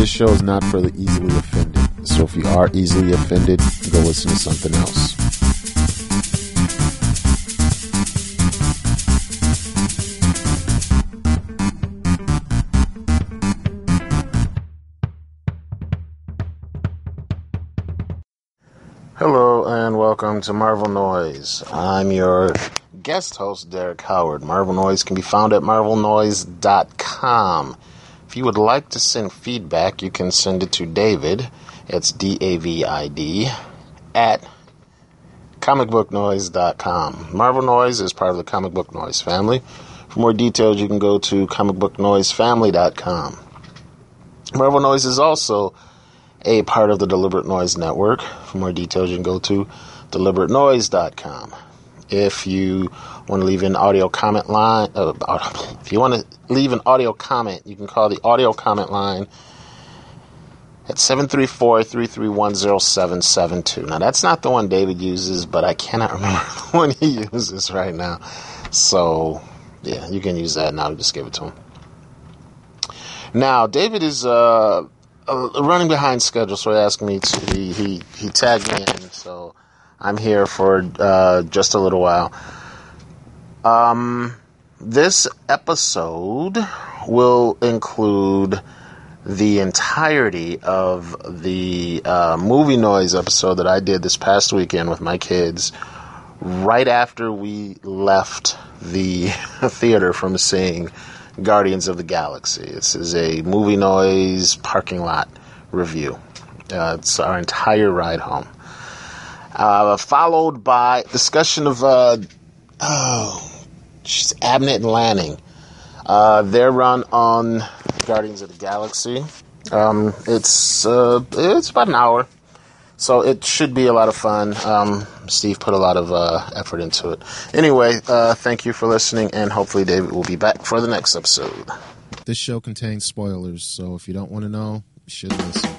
this show is not for the easily offended. So if you are easily offended, go listen to something else. Hello and welcome to Marvel Noise. I'm your guest host, Derek Howard. Marvel Noise can be found at marvelnoise.com. If you would like to send feedback, you can send it to David, it's David, at comicbooknoise.com. Marvel Noise is part of the Comic Book Noise family. For more details, you can go to comicbooknoisefamily.com. Marvel Noise is also a part of the Deliberate Noise Network. For more details, you can go to deliberatenoise.com. If you want to leave an audio comment line, if you want to leave an audio comment, you can call the audio comment line at 734-331-0772. Now, that's not the one David uses, but I cannot remember the one he uses right now. So, yeah, you can use that now. Just give it to him. Now, David is running behind schedule, so he asked me to. He tagged me in, so I'm here for just a little while. This episode will include the entirety of the movie noise episode that I did this past weekend with my kids, right after we left the theater from seeing Guardians of the Galaxy. This is a movie noise parking lot review. It's our entire ride home. Followed by discussion of Abnett and Lanning. Their run on Guardians of the Galaxy. It's about an hour, so it should be a lot of fun. Steve put a lot of effort into it. Anyway, thank you for listening, and hopefully David will be back for the next episode. This show contains spoilers, so if you don't want to know, you should listen.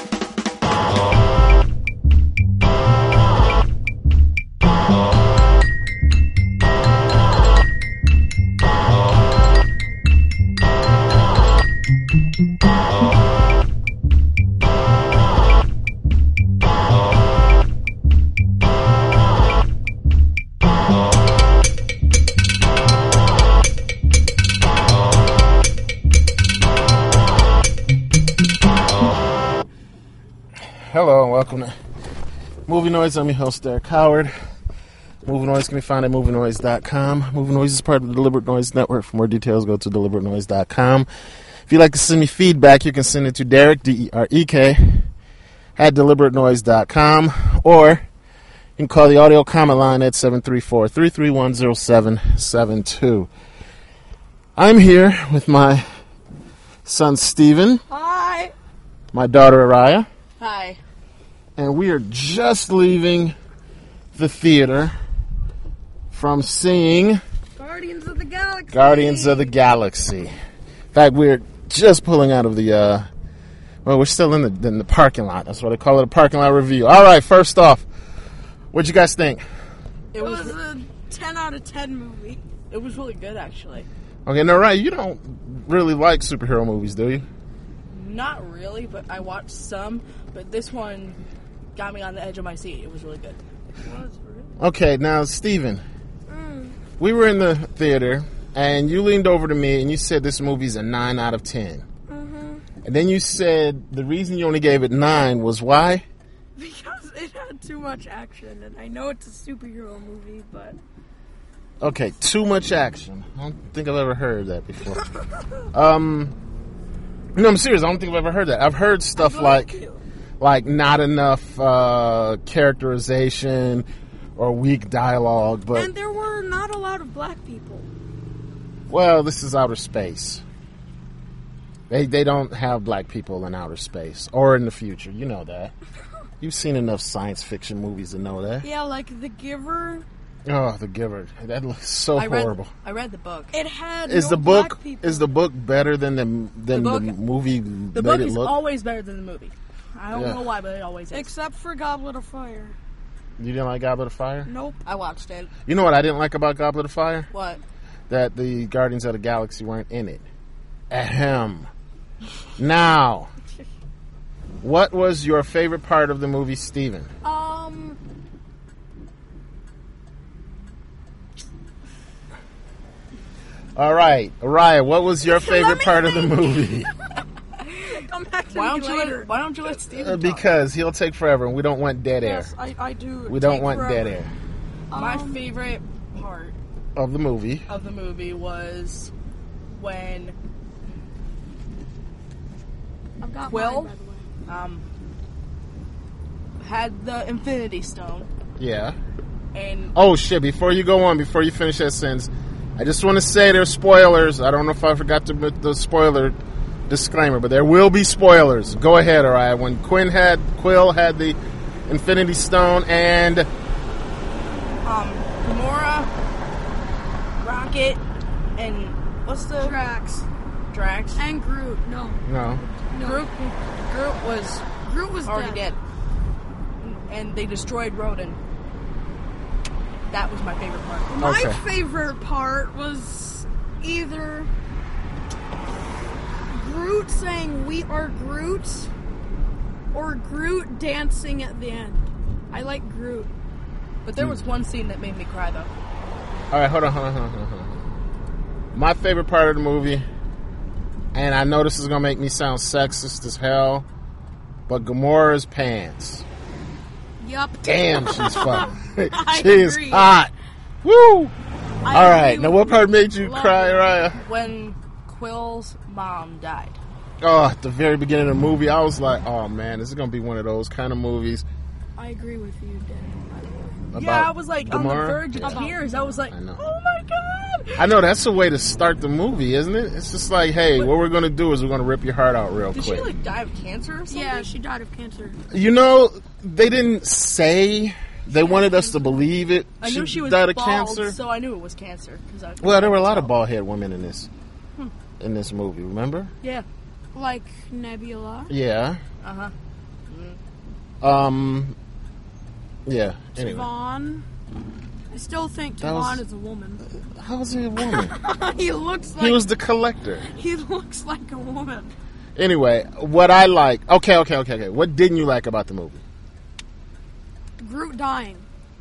Hello and welcome to Movie Noise. I'm your host, Derek Howard. Movie Noise can be found at movienoise.com. Movie Noise is part of the Deliberate Noise Network. For more details, go to deliberatenoise.com. If you'd like to send me feedback, you can send it to Derek, D-E-R-E-K, at deliberatenoise.com, or you can call the audio comment line at 734-331-0772. I'm here with my son, Steven. Hi. My daughter, Araya. Hi. And we are just leaving the theater from seeing Guardians of the Galaxy. Guardians of the Galaxy. In fact, we're just pulling out of the, we're still in the parking lot. That's what they call it, a parking lot review. All right, first off, what'd you guys think? It was a 10 out of 10 movie. It was really good, actually. Okay, now, Ryan, you don't really like superhero movies, do you? Not really, but I watched some. But this one got me on the edge of my seat. It was really good. Okay, now, Steven, we were in the theater, and you leaned over to me, and you said this movie's a 9 out of 10. Mm-hmm. And then you said the reason you only gave it 9 was why? Because it had too much action, and I know it's a superhero movie, but... Okay, too much action. I don't think I've ever heard that before. No, I'm serious. I don't think I've ever heard that. I've heard stuff like not enough characterization or weak dialogue, but... And there were not a lot of black people. Well, this is outer space. They don't have black people in outer space or in the future. You know that. You've seen enough science fiction movies to know that. Yeah, like The Giver. Oh, The Giver. That looks so horrible. I read the book. It had black people. Is the book better than the movie? The book is always better than the movie. I don't know why, but it always is. Except for Goblet of Fire. You didn't like Goblet of Fire? Nope. I watched it. You know what I didn't like about Goblet of Fire? What? That the Guardians of the Galaxy weren't in it. Ahem. Now, What was your favorite part of the movie, Steven? All right, Araya, what was your favorite part of the movie? Come back to Why me don't later. you let Steven talk? Because he'll take forever, and we don't want dead air. Yes, I do. We don't take want forever. dead air My favorite part of the movie. of the movie was when I've got Quill? mine, by the way. had the Infinity Stone, Yeah. and Oh shit! Before you go on, before you finish that sentence, I just want to say there's spoilers. I don't know if I forgot to put the spoiler disclaimer, but there will be spoilers. Go ahead, Araya. When Quill had the Infinity Stone, and Gamora, Rocket, and what's the Drax Drax? and Groot. No, no, Groot was Groot was already dead, and they destroyed Rodan. That was my favorite part. My Okay. favorite part was either Groot saying "We are Groot" or Groot dancing at the end. I like Groot. But there was one scene that made me cry, though. all right, hold on. My favorite part of the movie, and I know this is gonna make me sound sexist as hell, but Gamora's pants. Yup. Damn, she's fun. I She is agree. hot. Woo! All right, now what part made you Love cry, it. Araya? When Quill's mom died. Oh, at the very beginning of the movie, I was like, oh man, this is going to be one of those kind of movies. I agree with you, Dan. About Yeah, I was like on the Gamora. verge of Yeah. tears. I was like, I know. oh my god! I know, that's the way to start the movie, isn't it? It's just like, hey, But- what we're going to do is we're going to rip your heart out real Did quick. she like die of cancer or something? Yeah, she died of cancer. You know, they didn't say. They wanted us to believe it. I knew she was died of bald, cancer. so I knew it was cancer. Well, there were a lot of bald head women in this movie. Remember? Yeah. Like Nebula. Yeah. Uh huh. Yeah. Anyway, Vaughn. I still think That was- Tavon is a woman. how is he a woman? He looks like He was the collector. he looks like a woman. Anyway, what I like. Okay. What didn't you like about the movie? Groot dying.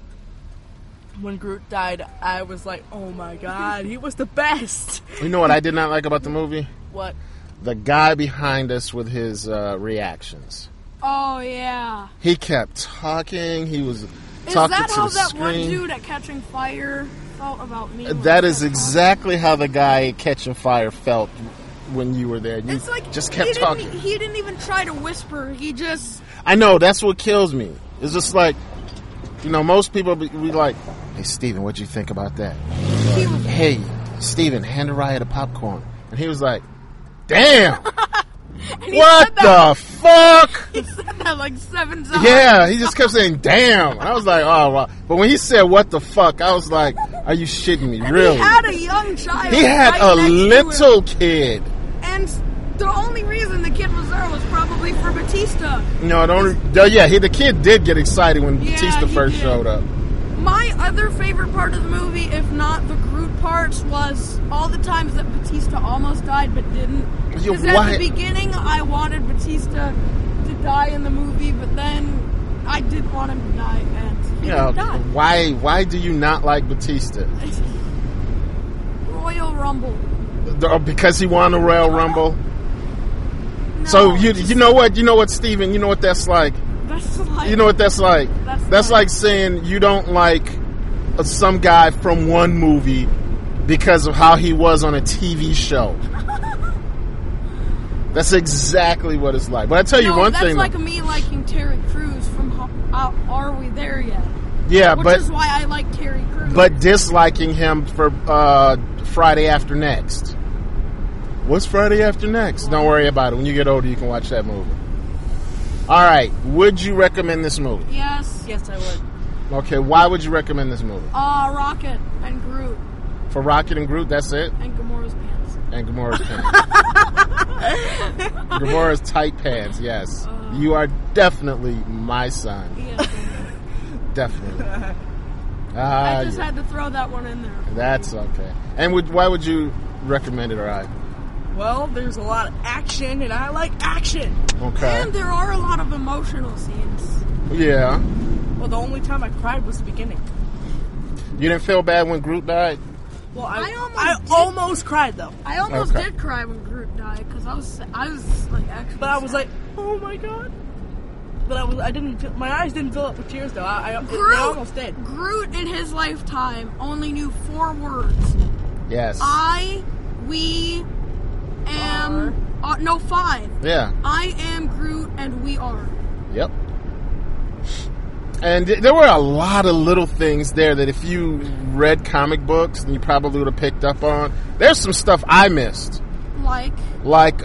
When Groot died, I was like, oh my god, he was the best. You know what I did not like about the movie? What? The guy behind us with his reactions. Oh yeah. He kept talking. He was Is talking that to how the that one screen. dude at Catching Fire felt about me? when That we is kept exactly how the guy at Catching Fire felt when you were there. You talking? It's like just he kept didn't- talking. He didn't even try to whisper. He just I know, that's what kills me. It's just like, you know, most people be like, hey, Steven, what'd you think about that? he was Hey, Steven, hand Araya the popcorn. And he was like, damn! and he What said that, the fuck? He said that like 7 times. Yeah, he just kept saying, damn. And I was like, oh, wow. But when he said, what the fuck, I was like, are you shitting me? And Really? He had a young child. He had right a next to him. little kid. And the only reason the kid was there was probably for Batista. No, the kid did get excited when Yeah, Batista he first did. showed up. My other favorite part of the movie, if not the Groot parts, was all the times that Batista almost died but didn't. Yeah, Because at why- the beginning, I wanted Batista to die in the movie, but then I did want him to die, and he You know, didn't die. why do you not like Batista? Royal Rumble. Because he won the Royal Rumble. No, So you know what, Steven? You know what that's like? That's like... You know what that's like? That's like saying you don't like some guy from one movie because of how he was on a TV show. That's exactly what it's like. But I tell you one that's thing. like me liking Terry Crews from Are We There Yet? Yeah, Which but is why I like Terry Crews. but disliking him for Friday After Next. What's Friday After Next? Don't worry about it. When you get older, you can watch that movie. All right. Would you recommend this movie? Yes. Yes, I would. Okay. Why would you recommend this movie? Rocket and Groot For Rocket and Groot, that's it? and Gamora's pants. And Gamora's pants. Gamora's tight pants, yes. You are definitely my son. Yes. Definitely. I just Yeah. had to throw that one in there. That's okay. And why would you recommend it, or I? Well, there's a lot of action, and I like action. Okay. And there are a lot of emotional scenes. Yeah. Well, the only time I cried was the beginning. You didn't feel bad when Groot died? Well, I almost cried though. I almost Okay. did cry when Groot died because I was like actually. But I was sad. like, oh my god. But I didn't. My eyes didn't fill up with tears though. They Groot, almost did. Groot in his lifetime only knew 4 words. Yes. We am. No, 5. Yeah. I am Groot and we are. Yep. And there were a lot of little things there that if you read comic books, then you probably would have picked up on. There's some stuff I missed. Like,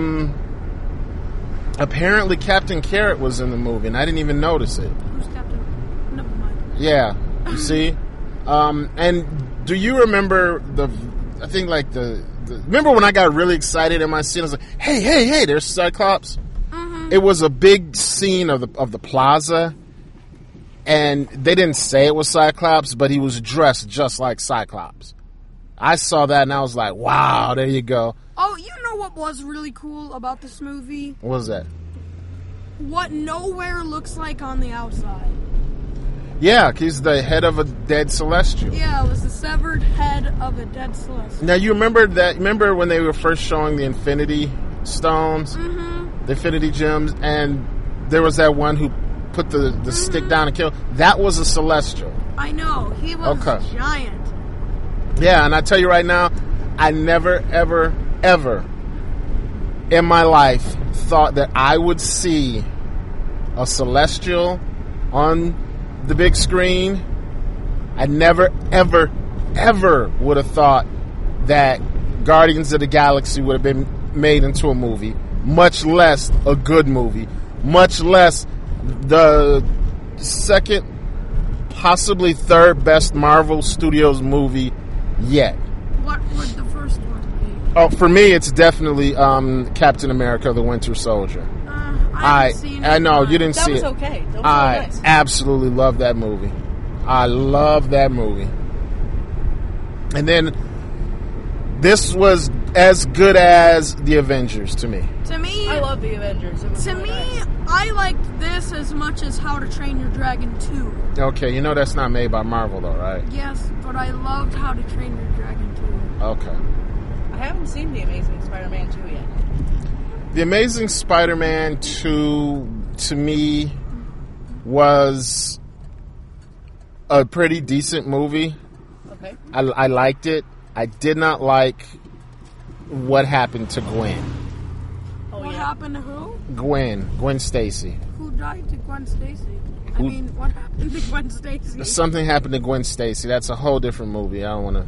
apparently Captain Carrot was in the movie, and I didn't even notice it. Who's Captain? Never mind. Yeah, you see? And do you remember remember when I got really excited in my scene? I was like, hey, there's Cyclops. Mm-hmm. It was a big scene of the plaza, and they didn't say it was Cyclops, but he was dressed just like Cyclops. I saw that and I was like, wow, there you go. Oh, you know what was really cool about this movie? What was that? What Nowhere looks like on the outside. Yeah, he's the head of a dead Celestial. Yeah, it was the severed head of a dead Celestial. Now, you remember that? Remember when they were first showing the Infinity Stones? Mm-hmm. The Infinity Gems, and there was that one who put the stick down and killed. That was a Celestial. I know. He was giant. Yeah, and I tell you right now, I never, ever, ever in my life thought that I would see a Celestial on the big screen. I never, ever, ever would have thought that Guardians of the Galaxy would have been made into a movie, much less a good movie, much less the second, possibly third best Marvel Studios movie yet. What would the first one be? Oh, for me, it's definitely Captain America: The Winter Soldier. I haven't seen it. I know you didn't That see was it. okay. That was I really nice. absolutely love that movie. I love that movie. And then this was as good as the Avengers to me. To me, I love the Avengers. It was to really me, nice. I liked this as much as How to Train Your Dragon 2. Okay, you know that's not made by Marvel though, right? Yes, but I loved How to Train Your Dragon 2. Okay. I haven't seen The Amazing Spider-Man 2 yet. The Amazing Spider-Man 2, to me, was a pretty decent movie. Okay. I liked it. I did not like what happened to Gwen. Oh, What yeah. happened to who? Gwen Stacy. Who died to Gwen Stacy? I Who- mean, what happened to Gwen Stacy? Something happened to Gwen Stacy. That's a whole different movie. I don't want to.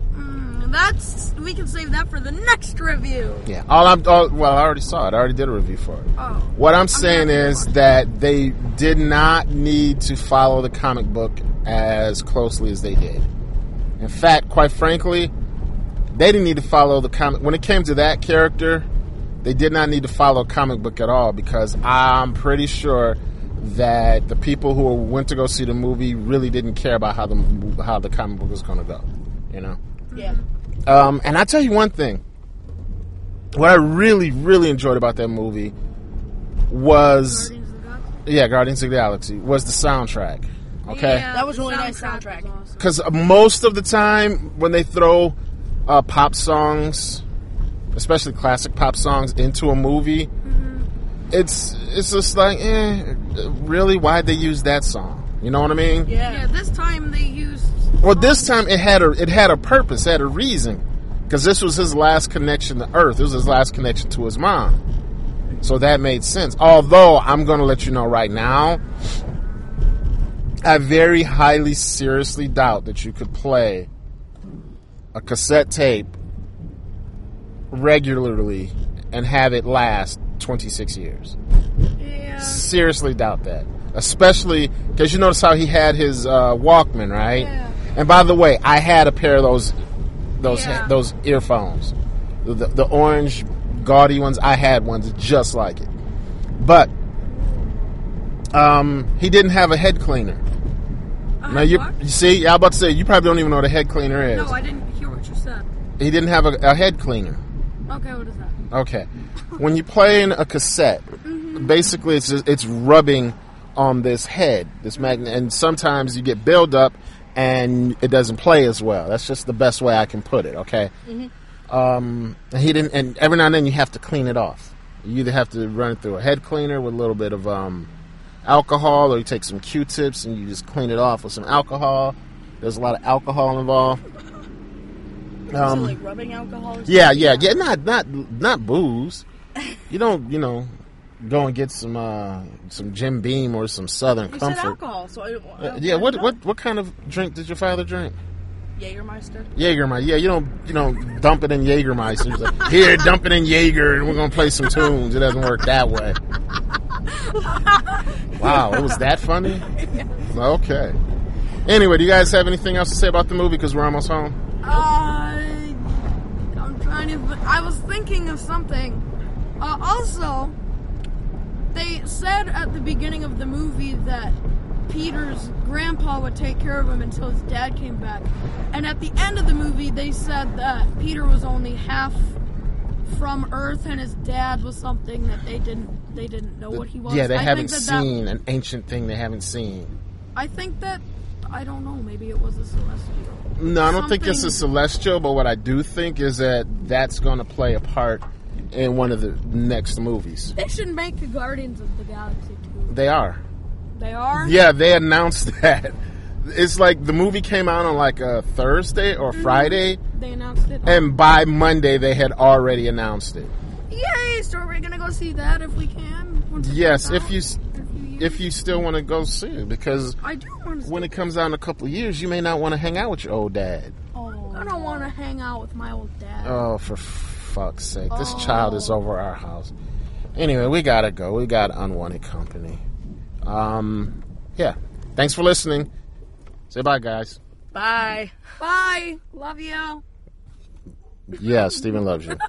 We can save that for the next review. Yeah. I already saw it. I already did a review for it. Oh. What I'm saying gonna is watch that they did not need to follow the comic book as closely as they did. In fact, quite frankly, they didn't need to follow the comic. When it came to that character, they did not need to follow a comic book at all, because I'm pretty sure that the people who went to go see the movie really didn't care about how the comic book was going to go. You know? Yeah. And I tell you one thing. What I really, really enjoyed about that movie was, Guardians of the Galaxy. Guardians of the Galaxy, was the soundtrack. Okay? Yeah, That was the a really nice was soundtrack. awesome. Because most of the time when they throw pop songs, especially classic pop songs, into a movie, it's just like, really? Why'd they use that song? You know what I mean? Yeah, this time they used. Well, this time it had a purpose, it had a reason, because this was his last connection to Earth. It was his last connection to his mom, so that made sense. Although I'm going to let you know right now, I very highly, seriously doubt that you could play a cassette tape regularly and have it last 26 years. Yeah. Seriously doubt that. Especially because you notice how he had his Walkman, right? Yeah. And by the way, I had a pair of those Yeah. those earphones, the orange gaudy ones. I had ones just like it, but he didn't have a head cleaner. Now you see, I'm about to say, you probably don't even know what a head cleaner is. No, I didn't hear what you said. He didn't have a head cleaner. Okay, what is that? Okay. When you play in a cassette, basically it's rubbing on this head, this magnet, and sometimes you get buildup and it doesn't play as well. That's just the best way I can put it, okay? And every now and then you have to clean it off. You either have to run it through a head cleaner with a little bit of alcohol, or you take some Q-tips and you just clean it off with some alcohol. There's a lot of alcohol involved. Is it like rubbing alcohol or something? Yeah. Not booze. You don't, go and get some Jim Beam or some Southern You Comfort. said alcohol, so I Yeah. I don't know. What kind of drink did your father drink? Jägermeister? Jägermeister. Yeah, you don't dump it in Jägermeister. It's like, here, dump it in Jaeger, and we're gonna play some tunes. It doesn't work that way. Wow, it was that funny? Okay. Anyway, do you guys have anything else to say about the movie? Because we're almost home. I'm trying to. I was thinking of something. Also, they said at the beginning of the movie that Peter's grandpa would take care of him until his dad came back. And at the end of the movie, they said that Peter was only half from Earth, and his dad was something that they didn't know what he was. Yeah, they I haven't think seen an ancient thing they haven't seen. I think that, I don't know, maybe it was a celestial. No, I don't think it's a Something- celestial, but what I do think is that that's going to play a part in one of the next movies. They should make the Guardians of the Galaxy too. They are. They are? Yeah, they announced that. It's like the movie came out on like a Thursday or Friday, They announced it. and by Monday they had already announced it. Yay! So we're gonna go see that if we can. once it Yes, comes if you out in a few years. if you still want to go see it, because I do want to. when it comes out in a couple of years, you may not want to hang out with your old dad. I don't want to hang out with my old dad. Oh, for fuck's sake. This child is over our house. Anyway, we gotta go. We got unwanted company. Yeah. Thanks for listening. Say bye, guys. Bye. Bye. Love you. Yeah, Steven loves you.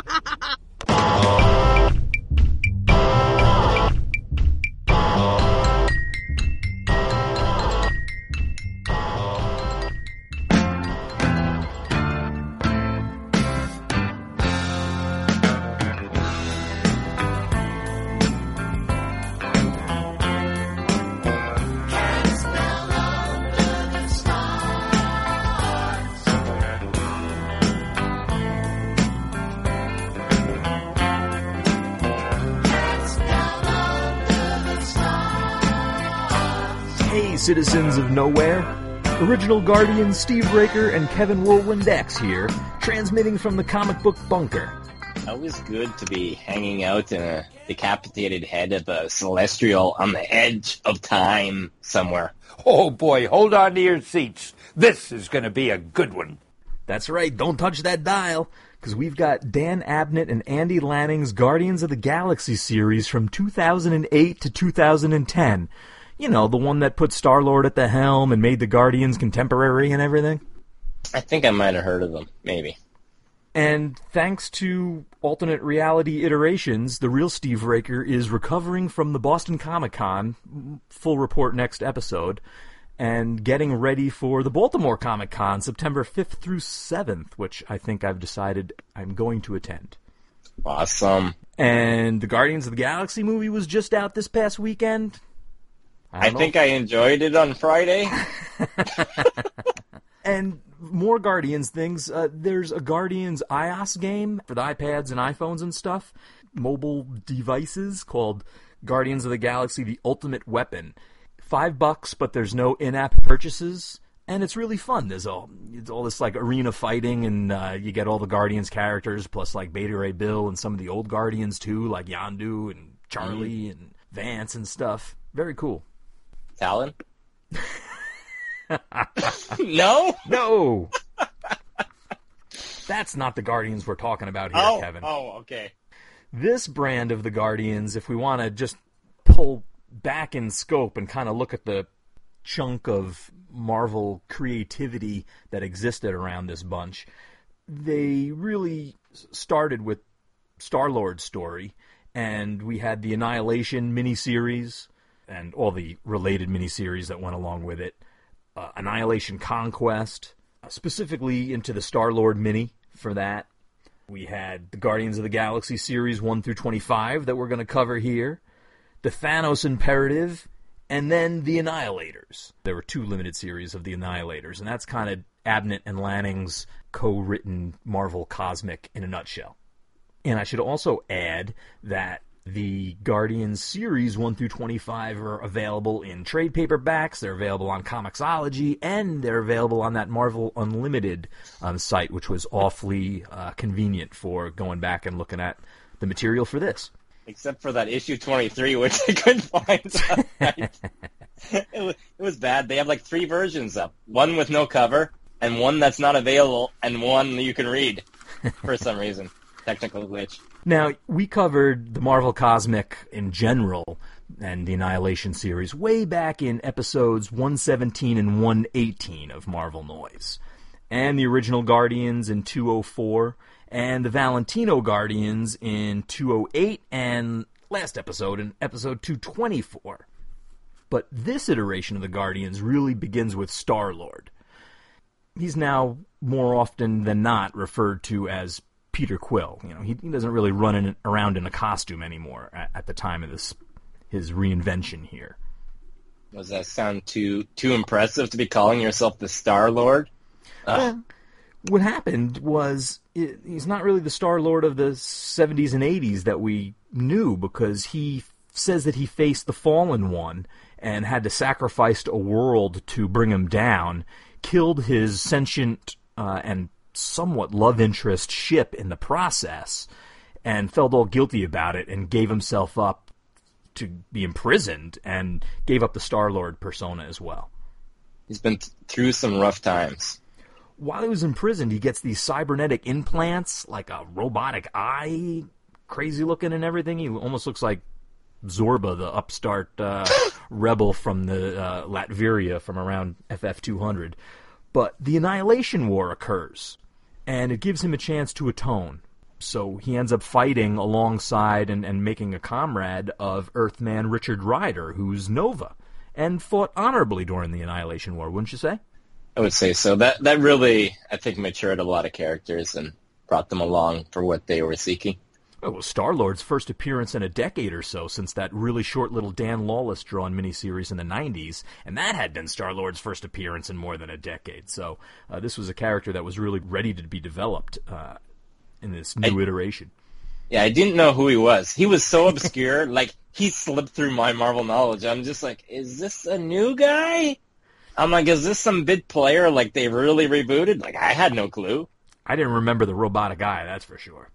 Hey, citizens of nowhere. Original Guardians Steve Raker and Kevin Whirlwind X here, transmitting from the comic book bunker. Always good to be hanging out in a decapitated head of a celestial on the edge of time somewhere. Oh boy, hold on to your seats. This is going to be a good one. That's right, don't touch that dial, because we've got Dan Abnett and Andy Lanning's Guardians of the Galaxy series from 2008 to 2010. You know, the one that put Star-Lord at the helm and made the Guardians contemporary and everything. I think I might have heard of them, maybe. And thanks to alternate reality iterations, the real Steve Raker is recovering from the Boston Comic Con, full report next episode, and getting ready for the Baltimore Comic Con, September 5th through 7th, which I think I've decided I'm going to attend. Awesome. And the Guardians of the Galaxy movie was just out this past weekend. I think I enjoyed it on Friday. And more Guardians things. There's a Guardians iOS game for the iPads and iPhones and stuff. Mobile devices called Guardians of the Galaxy The Ultimate Weapon. $5, but there's no in-app purchases. And it's really fun. It's all this like arena fighting, and you get all the Guardians characters, plus like Beta Ray Bill and some of the old Guardians too, like Yondu and Charlie and Vance and stuff. Very cool. Talon? No? No! That's not the Guardians we're talking about here, Kevin. Oh, okay. This brand of the Guardians, if we want to just pull back in scope and kind of look at the chunk of Marvel creativity that existed around this bunch, they really started with Star-Lord's story, and we had the Annihilation miniseries and all the related miniseries that went along with it. Annihilation Conquest, specifically into the Star-Lord mini for that. We had the Guardians of the Galaxy series 1 through 25 that we're going to cover here, the Thanos Imperative, and then the Annihilators. There were 2 limited series of the Annihilators, and that's kind of Abnett and Lanning's co-written Marvel Cosmic in a nutshell. And I should also add that the Guardians series 1 through 25 are available in trade paperbacks, they're available on Comixology, and they're available on that Marvel Unlimited site, which was awfully convenient for going back and looking at the material for this. Except for that issue 23, which I couldn't find. It was bad. They have like 3 versions up. One with no cover, and one that's not available, and one you can read for some reason. Technical glitch. Now, we covered the Marvel Cosmic in general and the Annihilation series way back in episodes 117 and 118 of Marvel Noise. And the original Guardians in 204, and the Valentino Guardians in 208, and last episode in episode 224. But this iteration of the Guardians really begins with Star-Lord. He's now more often than not referred to as Peter Quill. You know, he doesn't really run around in a costume anymore at the time of his reinvention here. Does that sound too impressive to be calling yourself the Star-Lord? What happened was he's not really the Star-Lord of the 70s and 80s that we knew, because he says that he faced the Fallen One and had to sacrifice a world to bring him down, killed his sentient and somewhat love interest ship in the process, and felt all guilty about it and gave himself up to be imprisoned and gave up the Star-Lord persona as well. He's been through some rough times. While he was imprisoned, he gets these cybernetic implants, like a robotic eye, crazy looking and everything. He almost looks like Zorba, the upstart rebel from the Latveria from around FF200. But the Annihilation War occurs, and it gives him a chance to atone. So he ends up fighting alongside and making a comrade of Earthman Richard Rider, who's Nova, and fought honorably during the Annihilation War, wouldn't you say? I would say so. That really, I think, matured a lot of characters and brought them along for what they were seeking. Oh, well, Star-Lord's first appearance in a decade or so since that really short little Dan Lawless drawn miniseries in the 90s, and that had been Star-Lord's first appearance in more than a decade. So this was a character that was really ready to be developed in this new iteration. Yeah, I didn't know who he was. He was so obscure, like, he slipped through my Marvel knowledge. I'm just like, is this a new guy? I'm like, is this some big player, like, they really rebooted? Like, I had no clue. I didn't remember the robotic eye, that's for sure.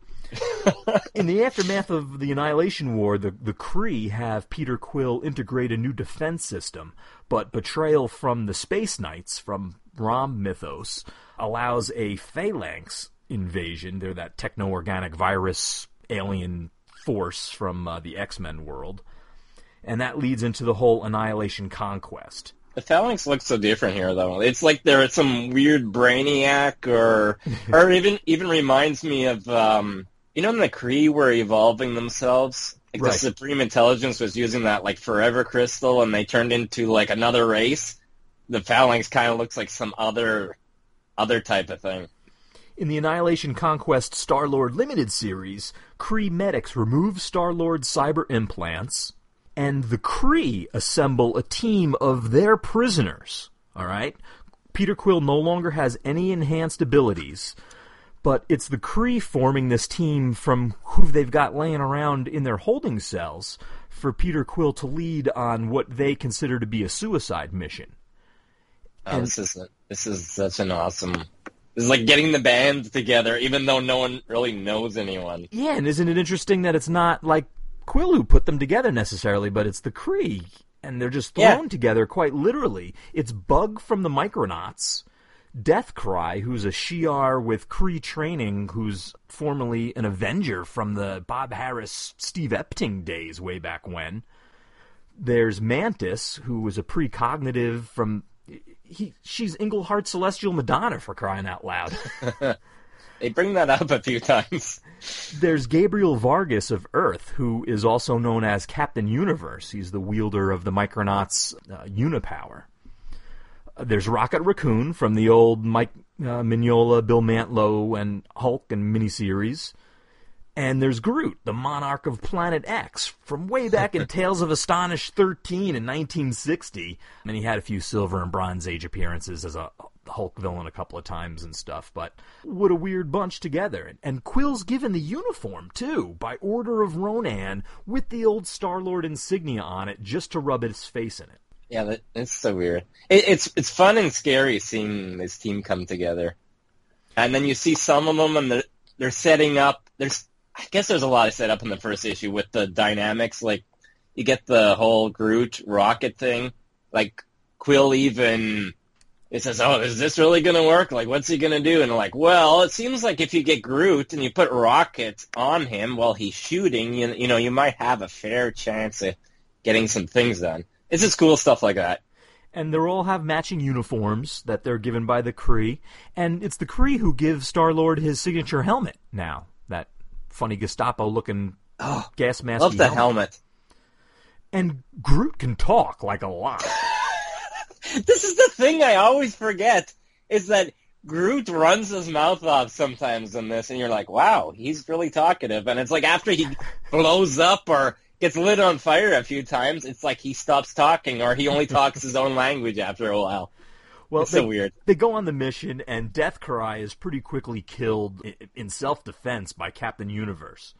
In the aftermath of the Annihilation War, the Kree have Peter Quill integrate a new defense system, but betrayal from the Space Knights, from Rom mythos, allows a Phalanx invasion. They're that techno-organic virus alien force from the X-Men world. And that leads into the whole Annihilation conquest. The Phalanx looks so different here, though. It's like they're some weird Brainiac, or even reminds me of, you know, when the Kree were evolving themselves? Like, right. The Supreme Intelligence was using that, like, Forever Crystal, and they turned into, like, another race. The Phalanx kind of looks like some other type of thing. In the Annihilation Conquest Star-Lord Limited series, Kree medics remove Star-Lord's cyber implants, and the Kree assemble a team of their prisoners, all right? Peter Quill no longer has any enhanced abilities, but it's the Kree forming this team from who they've got laying around in their holding cells for Peter Quill to lead on what they consider to be a suicide mission. Oh, this is such an awesome... This is like getting the band together, even though no one really knows anyone. Yeah, and isn't it interesting that it's not like Quill who put them together necessarily, but it's the Kree, and they're just thrown together quite literally. It's Bug from the Micronauts, Deathcry, who's a Shi'ar with Kree training, who's formerly an Avenger from the Bob Harris, Steve Epting days way back when. There's Mantis, who was a precognitive from... She's Englehart Celestial Madonna, for crying out loud. They bring that up a few times. There's Gabriel Vargas of Earth, who is also known as Captain Universe. He's the wielder of the Micronauts' Unipower. There's Rocket Raccoon from the old Mike Mignola, Bill Mantlo, and Hulk and miniseries. And there's Groot, the monarch of Planet X, from way back in Tales of Astonish 13 in 1960. And he had a few Silver and Bronze Age appearances as a Hulk villain a couple of times and stuff. But what a weird bunch together. And Quill's given the uniform, too, by order of Ronan, with the old Star-Lord insignia on it, just to rub his face in it. Yeah, it's so weird. It's fun and scary seeing this team come together. And then you see some of them, and they're setting up. I guess there's a lot of setup in the first issue with the dynamics. Like, you get the whole Groot Rocket thing. Like, Quill even, it says, oh, is this really going to work? Like, what's he going to do? And like, well, it seems like if you get Groot and you put Rocket on him while he's shooting, you know, you might have a fair chance of getting some things done. It's just cool stuff like that. And they all have matching uniforms that they're given by the Kree. And it's the Kree who give Star-Lord his signature helmet now. That funny Gestapo-looking gas mask. Love the helmet. And Groot can talk like a lot. This is the thing I always forget, is that Groot runs his mouth off sometimes in this, and you're like, wow, he's really talkative. And it's like after he blows up or gets lit on fire a few times, it's like he stops talking, or he only talks his own language after a while. Well, it's so weird. They go on the mission, and Deathcry is pretty quickly killed in self-defense by Captain Universe.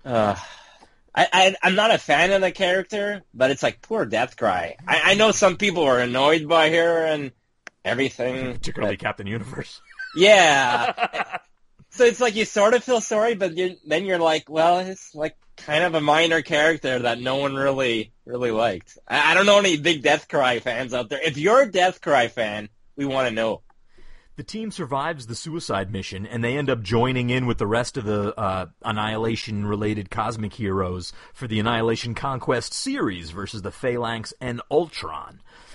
I'm not a fan of the character, but it's like, poor Deathcry. I know some people are annoyed by her and everything. Particularly Captain Universe. Yeah. So it's like you sort of feel sorry, but then you're like, well, it's like kind of a minor character that no one really liked. I don't know any big Deathcry fans out there. If you're a Deathcry fan, we want to know. The team survives the suicide mission, and they end up joining in with the rest of the Annihilation-related cosmic heroes for the Annihilation Conquest series versus the Phalanx and Ultron.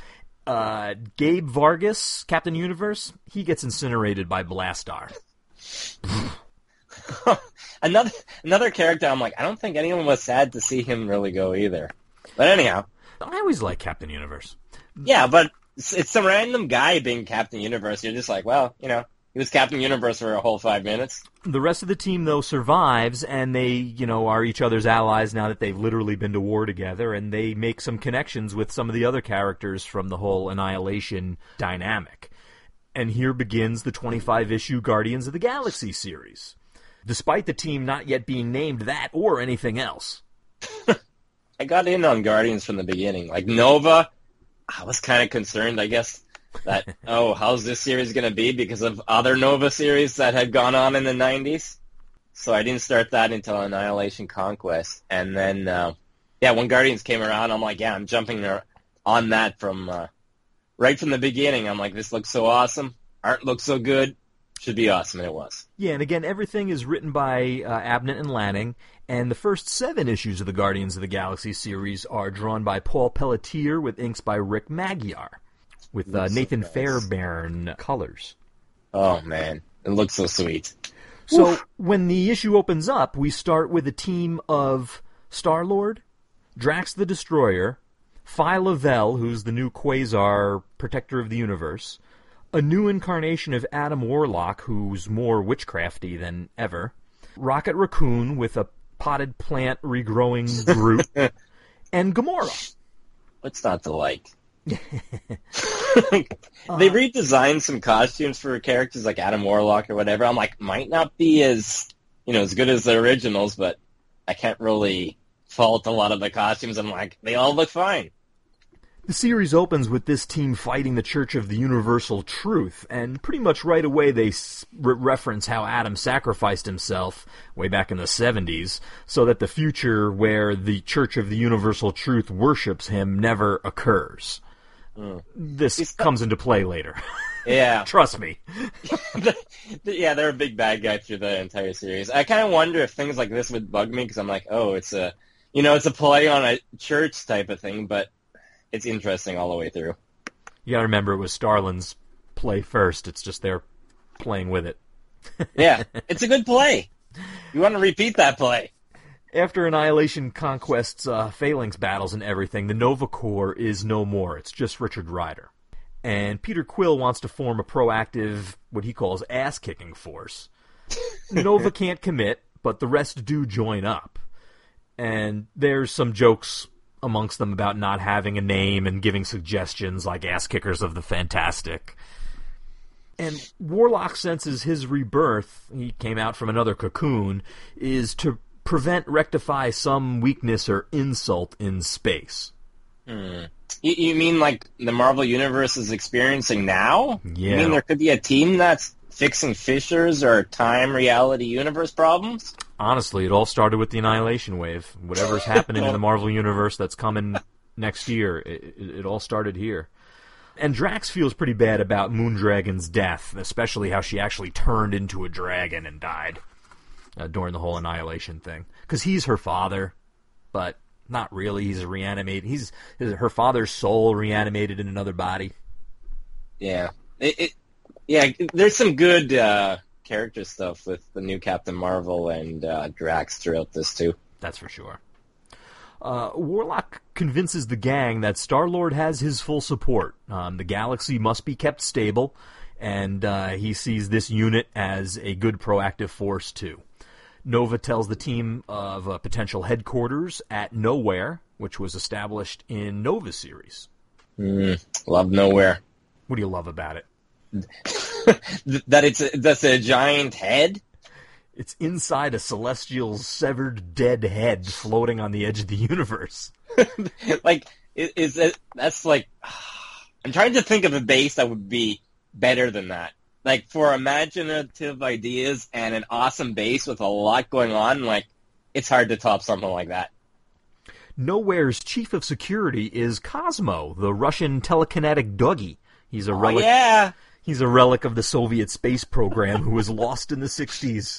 Gabe Vargas, Captain Universe, he gets incinerated by Blastar. Another character, I'm like, I don't think anyone was sad to see him really go either. But anyhow. I always like Captain Universe. Yeah, but it's some random guy being Captain Universe. You're just like, well, you know, he was Captain Universe for a whole 5 minutes. The rest of the team, though, survives, and they, you know, are each other's allies now that they've literally been to war together, and they make some connections with some of the other characters from the whole Annihilation dynamic. And here begins the 25-issue Guardians of the Galaxy series, despite the team not yet being named that or anything else. I got in on Guardians from the beginning. Like, Nova, I was kind of concerned, I guess, that, how's this series going to be because of other Nova series that had gone on in the 90s? So I didn't start that until Annihilation Conquest. And then, when Guardians came around, I'm like, I'm jumping on that from right from the beginning. I'm like, this looks so awesome. Art looks so good. Should be awesome, and it was. Yeah, and again, everything is written by Abnett and Lanning, and the first 7 issues of the Guardians of the Galaxy series are drawn by Paul Pelletier with inks by Rick Magyar, with Nathan Fairbairn colors. Oh, man. It looks so sweet. So when the issue opens up, we start with a team of Star-Lord, Drax the Destroyer, Phyla-Vell, who's the new Quasar protector of the universe, a new incarnation of Adam Warlock, who's more witchcrafty than ever, Rocket Raccoon with a potted plant regrowing Groot, and Gamora. What's not to like? They redesigned some costumes for characters like Adam Warlock or whatever. I'm like, might not be as good as the originals, but I can't really fault a lot of the costumes. I'm like, they all look fine. The series opens with this team fighting the Church of the Universal Truth, and pretty much right away they reference how Adam sacrificed himself way back in the 70s, so that the future where the Church of the Universal Truth worships him never occurs. This comes into play later. Yeah. Trust me. Yeah, they're a big bad guy through the entire series. I kind of wonder if things like this would bug me, because I'm like, it's a play on a church type of thing, but it's interesting all the way through. You gotta remember it was Starlin's play first. It's just they're playing with it. Yeah, it's a good play. You want to repeat that play. After Annihilation Conquest's Phalanx battles and everything, the Nova Corps is no more. It's just Richard Rider. and Peter Quill wants to form a proactive, what he calls ass-kicking force. Nova can't commit, but the rest do join up. And there's some jokes amongst them about not having a name and giving suggestions like ass-kickers of the Fantastic. And Warlock senses his rebirth, he came out from another cocoon, is to rectify some weakness or insult in space. You mean like the Marvel Universe is experiencing now? Yeah. You mean there could be a team that's fixing fissures or time reality universe problems? Honestly, it all started with the Annihilation Wave. Whatever's happening in the Marvel Universe that's coming next year, it all started here. And Drax feels pretty bad about Moondragon's death, especially how she actually turned into a dragon and died during the whole Annihilation thing. Because he's her father, but not really. He's reanimated. Her father's soul reanimated in another body. Yeah. There's some good character stuff with the new Captain Marvel and Drax throughout this, too. That's for sure. Warlock convinces the gang that Star-Lord has his full support. The galaxy must be kept stable, and he sees this unit as a good proactive force, too. Nova tells the team of a potential headquarters at Nowhere, which was established in Nova series. Love Nowhere. What do you love about it? That's a giant head? It's inside a celestial severed dead head floating on the edge of the universe. That's like... I'm trying to think of a base that would be better than that. Like, for imaginative ideas and an awesome base with a lot going on, like, it's hard to top something like that. Nowhere's chief of security is Cosmo, the Russian telekinetic doggy. He's a relic. Oh, yeah. He's a relic of the Soviet space program who was lost in the 60s.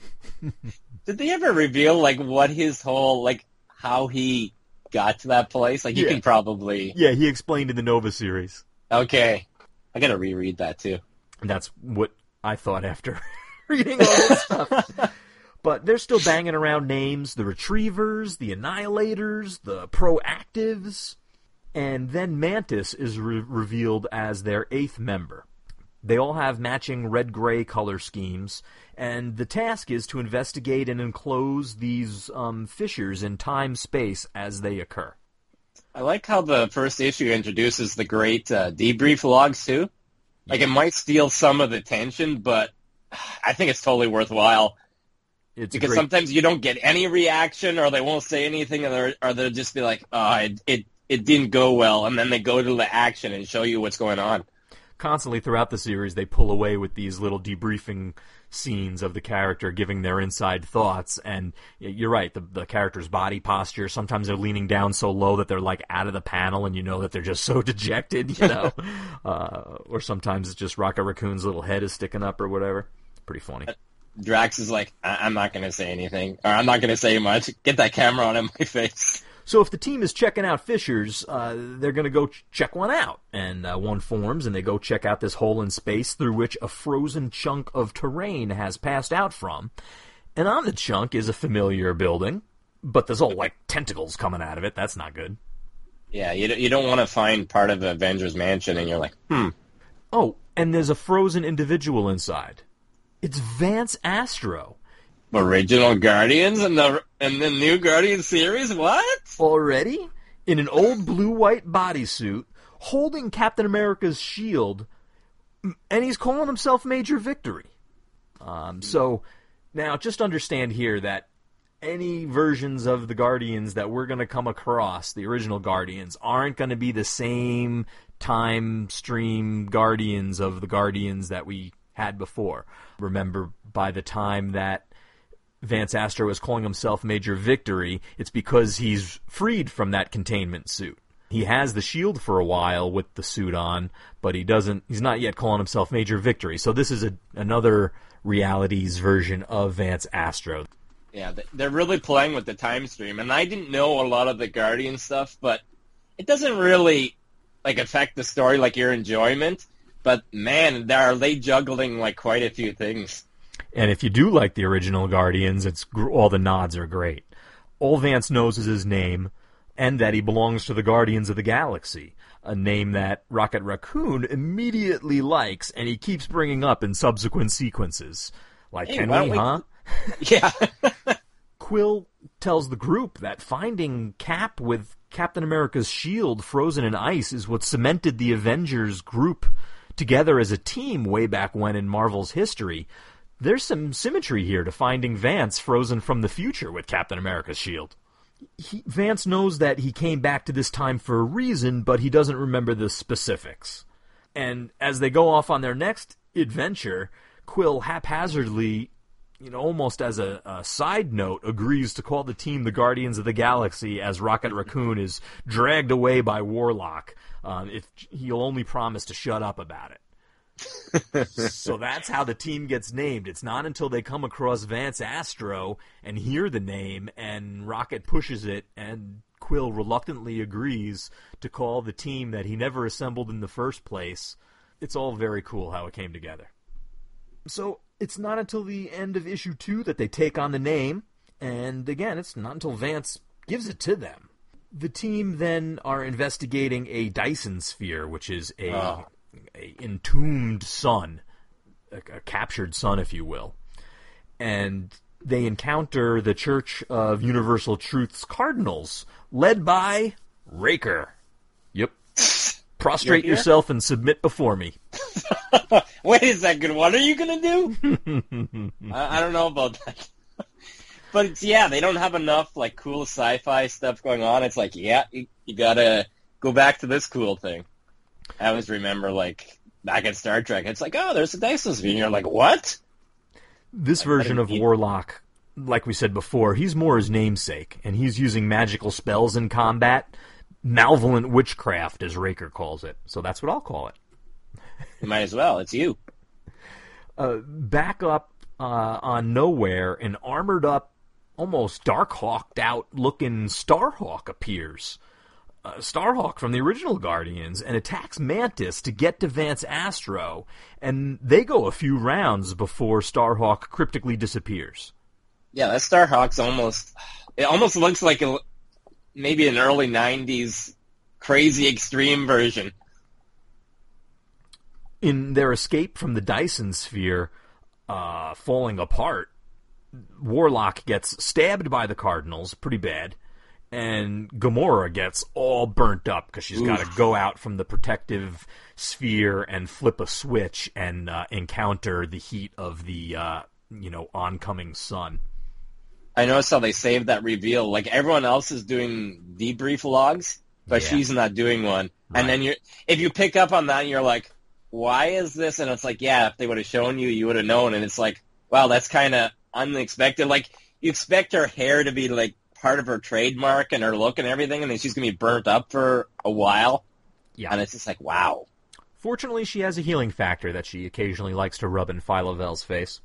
Did they ever reveal, like, what his whole, like, how he got to that place? Like, you can probably... Yeah, he explained in the Nova series. Okay. I gotta reread that, too. And that's what I thought after reading all this stuff. But they're still banging around names, the Retrievers, the Annihilators, the Proactives, and then Mantis is revealed as their 8th member. They all have matching red-gray color schemes, and the task is to investigate and enclose these fissures in time-space as they occur. I like how the first issue introduces the great debrief logs, too. Like, it might steal some of the tension, but I think it's totally worthwhile. Because sometimes you don't get any reaction, or they won't say anything, or they'll just be like, it didn't go well, and then they go to the action and show you what's going on. Constantly throughout the series, they pull away with these little debriefing scenes of the character giving their inside thoughts, and you're right, the character's body posture, sometimes they're leaning down so low that they're like out of the panel and you know that they're just so dejected, you know. Or sometimes it's just Rocket Raccoon's little head is sticking up or whatever. Pretty funny. Drax is like, I'm not going to say anything, or I'm not going to say much. Get that camera on in my face. So if the team is checking out fissures, they're going to go check one out. And one forms, and they go check out this hole in space through which a frozen chunk of terrain has passed out from. And on the chunk is a familiar building, but there's all, like, tentacles coming out of it. That's not good. Yeah, you don't want to find part of the Avengers Mansion, and you're like, Oh, and there's a frozen individual inside. It's Vance Astro. Original Guardians and the new Guardians series? What? Already? In an old blue-white bodysuit, holding Captain America's shield, and he's calling himself Major Victory. So, now, just understand here that any versions of the Guardians that we're going to come across, the original Guardians, aren't going to be the same time stream Guardians of the Guardians that we had before. Remember, by the time that Vance Astro is calling himself Major Victory, it's because he's freed from that containment suit. He has the shield for a while with the suit on, but he's not yet calling himself Major Victory. So this is another realities version of Vance Astro. Yeah, they're really playing with the time stream, and I didn't know a lot of the Guardian stuff, but it doesn't really like affect the story like your enjoyment. But man, are they juggling like quite a few things. And if you do like the original Guardians, all the nods are great. All Vance knows is his name. and that he belongs to the Guardians of the Galaxy, a name that Rocket Raccoon immediately likes and he keeps bringing up in subsequent sequences. Like, Hey, can why we, don't huh? Yeah. Quill tells the group that finding Cap with Captain America's shield frozen in ice is what cemented the Avengers group together as a team way back when in Marvel's history. There's some symmetry here to finding Vance frozen from the future with Captain America's shield. Vance knows that he came back to this time for a reason, but he doesn't remember the specifics. And as they go off on their next adventure, Quill haphazardly, almost as a side note, agrees to call the team the Guardians of the Galaxy as Rocket Raccoon is dragged away by Warlock, if he'll only promise to shut up about it. So that's how the team gets named. It's not until they come across Vance Astro and hear the name, and Rocket pushes it, and Quill reluctantly agrees to call the team that he never assembled in the first place. It's all very cool how it came together. So it's not until the end of issue 2 that they take on the name, and again, it's not until Vance gives it to them. The team then are investigating a Dyson sphere, which is a entombed sun, a captured sun, if you will. And they encounter the Church of Universal Truth's Cardinals, led by Raker. Yep. Prostrate yourself and submit before me. Wait a second, what are you going to do? I don't know about that. But yeah, they don't have enough like cool sci-fi stuff going on. It's like, yeah, you got to go back to this cool thing. I always remember, like, back at Star Trek, it's like, oh, there's a Dyson sphere, and you're like, what? This version of Warlock, like we said before, he's more his namesake, and he's using magical spells in combat. Malevolent witchcraft, as Raker calls it. So that's what I'll call it. You might as well. It's you. Back up on Nowhere, an armored-up, almost Darkhawked-out looking Starhawk appears. Starhawk from the original Guardians, and attacks Mantis to get to Vance Astro, and they go a few rounds before Starhawk cryptically disappears. Yeah, that Starhawk's almost looks like maybe an early 90s crazy extreme version. In their escape from the Dyson sphere falling apart, Warlock gets stabbed by the Cardinals pretty bad, and Gamora gets all burnt up because she's got to go out from the protective sphere and flip a switch and encounter the heat of the oncoming sun. I noticed how they saved that reveal. Like, everyone else is doing debrief logs, but she's not doing one. Right. And then if you pick up on that, you're like, why is this? And it's like, yeah, if they would have shown you, you would have known. And it's like, wow, that's kind of unexpected. Like, you expect her hair to be, like, part of her trademark and her look and everything, and then she's going to be burnt up for a while. Yeah. And it's just like, wow. Fortunately, she has a healing factor that she occasionally likes to rub in Phyla-Vel's face.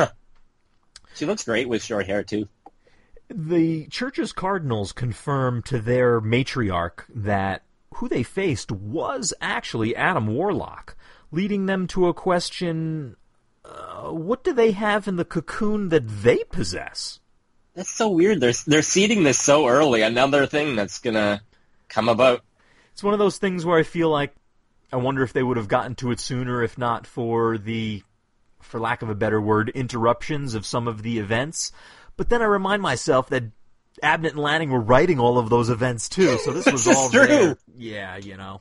She looks great with short hair, too. The Church's Cardinals confirm to their matriarch that who they faced was actually Adam Warlock, leading them to a question, what do they have in the cocoon that they possess? That's so weird. They're seeding this so early. Another thing that's going to come about. It's one of those things where I feel like I wonder if they would have gotten to it sooner if not for the, for lack of a better word, interruptions of some of the events. But then I remind myself that Abnett and Lanning were writing all of those events too, so this was all true. There. Yeah,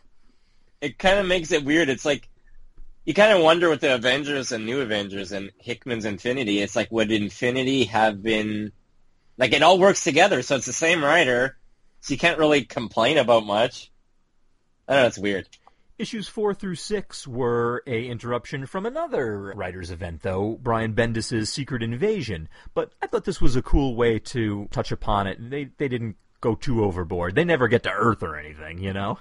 It kind of makes it weird. It's like, you kind of wonder with the Avengers and New Avengers and Hickman's Infinity, it's like, would Infinity have been... Like, it all works together, so it's the same writer, so you can't really complain about much. I don't know, it's weird. Issues 4 through 6 were a interruption from another writer's event, though, Brian Bendis' Secret Invasion. But I thought this was a cool way to touch upon it. They didn't go too overboard. They never get to Earth or anything,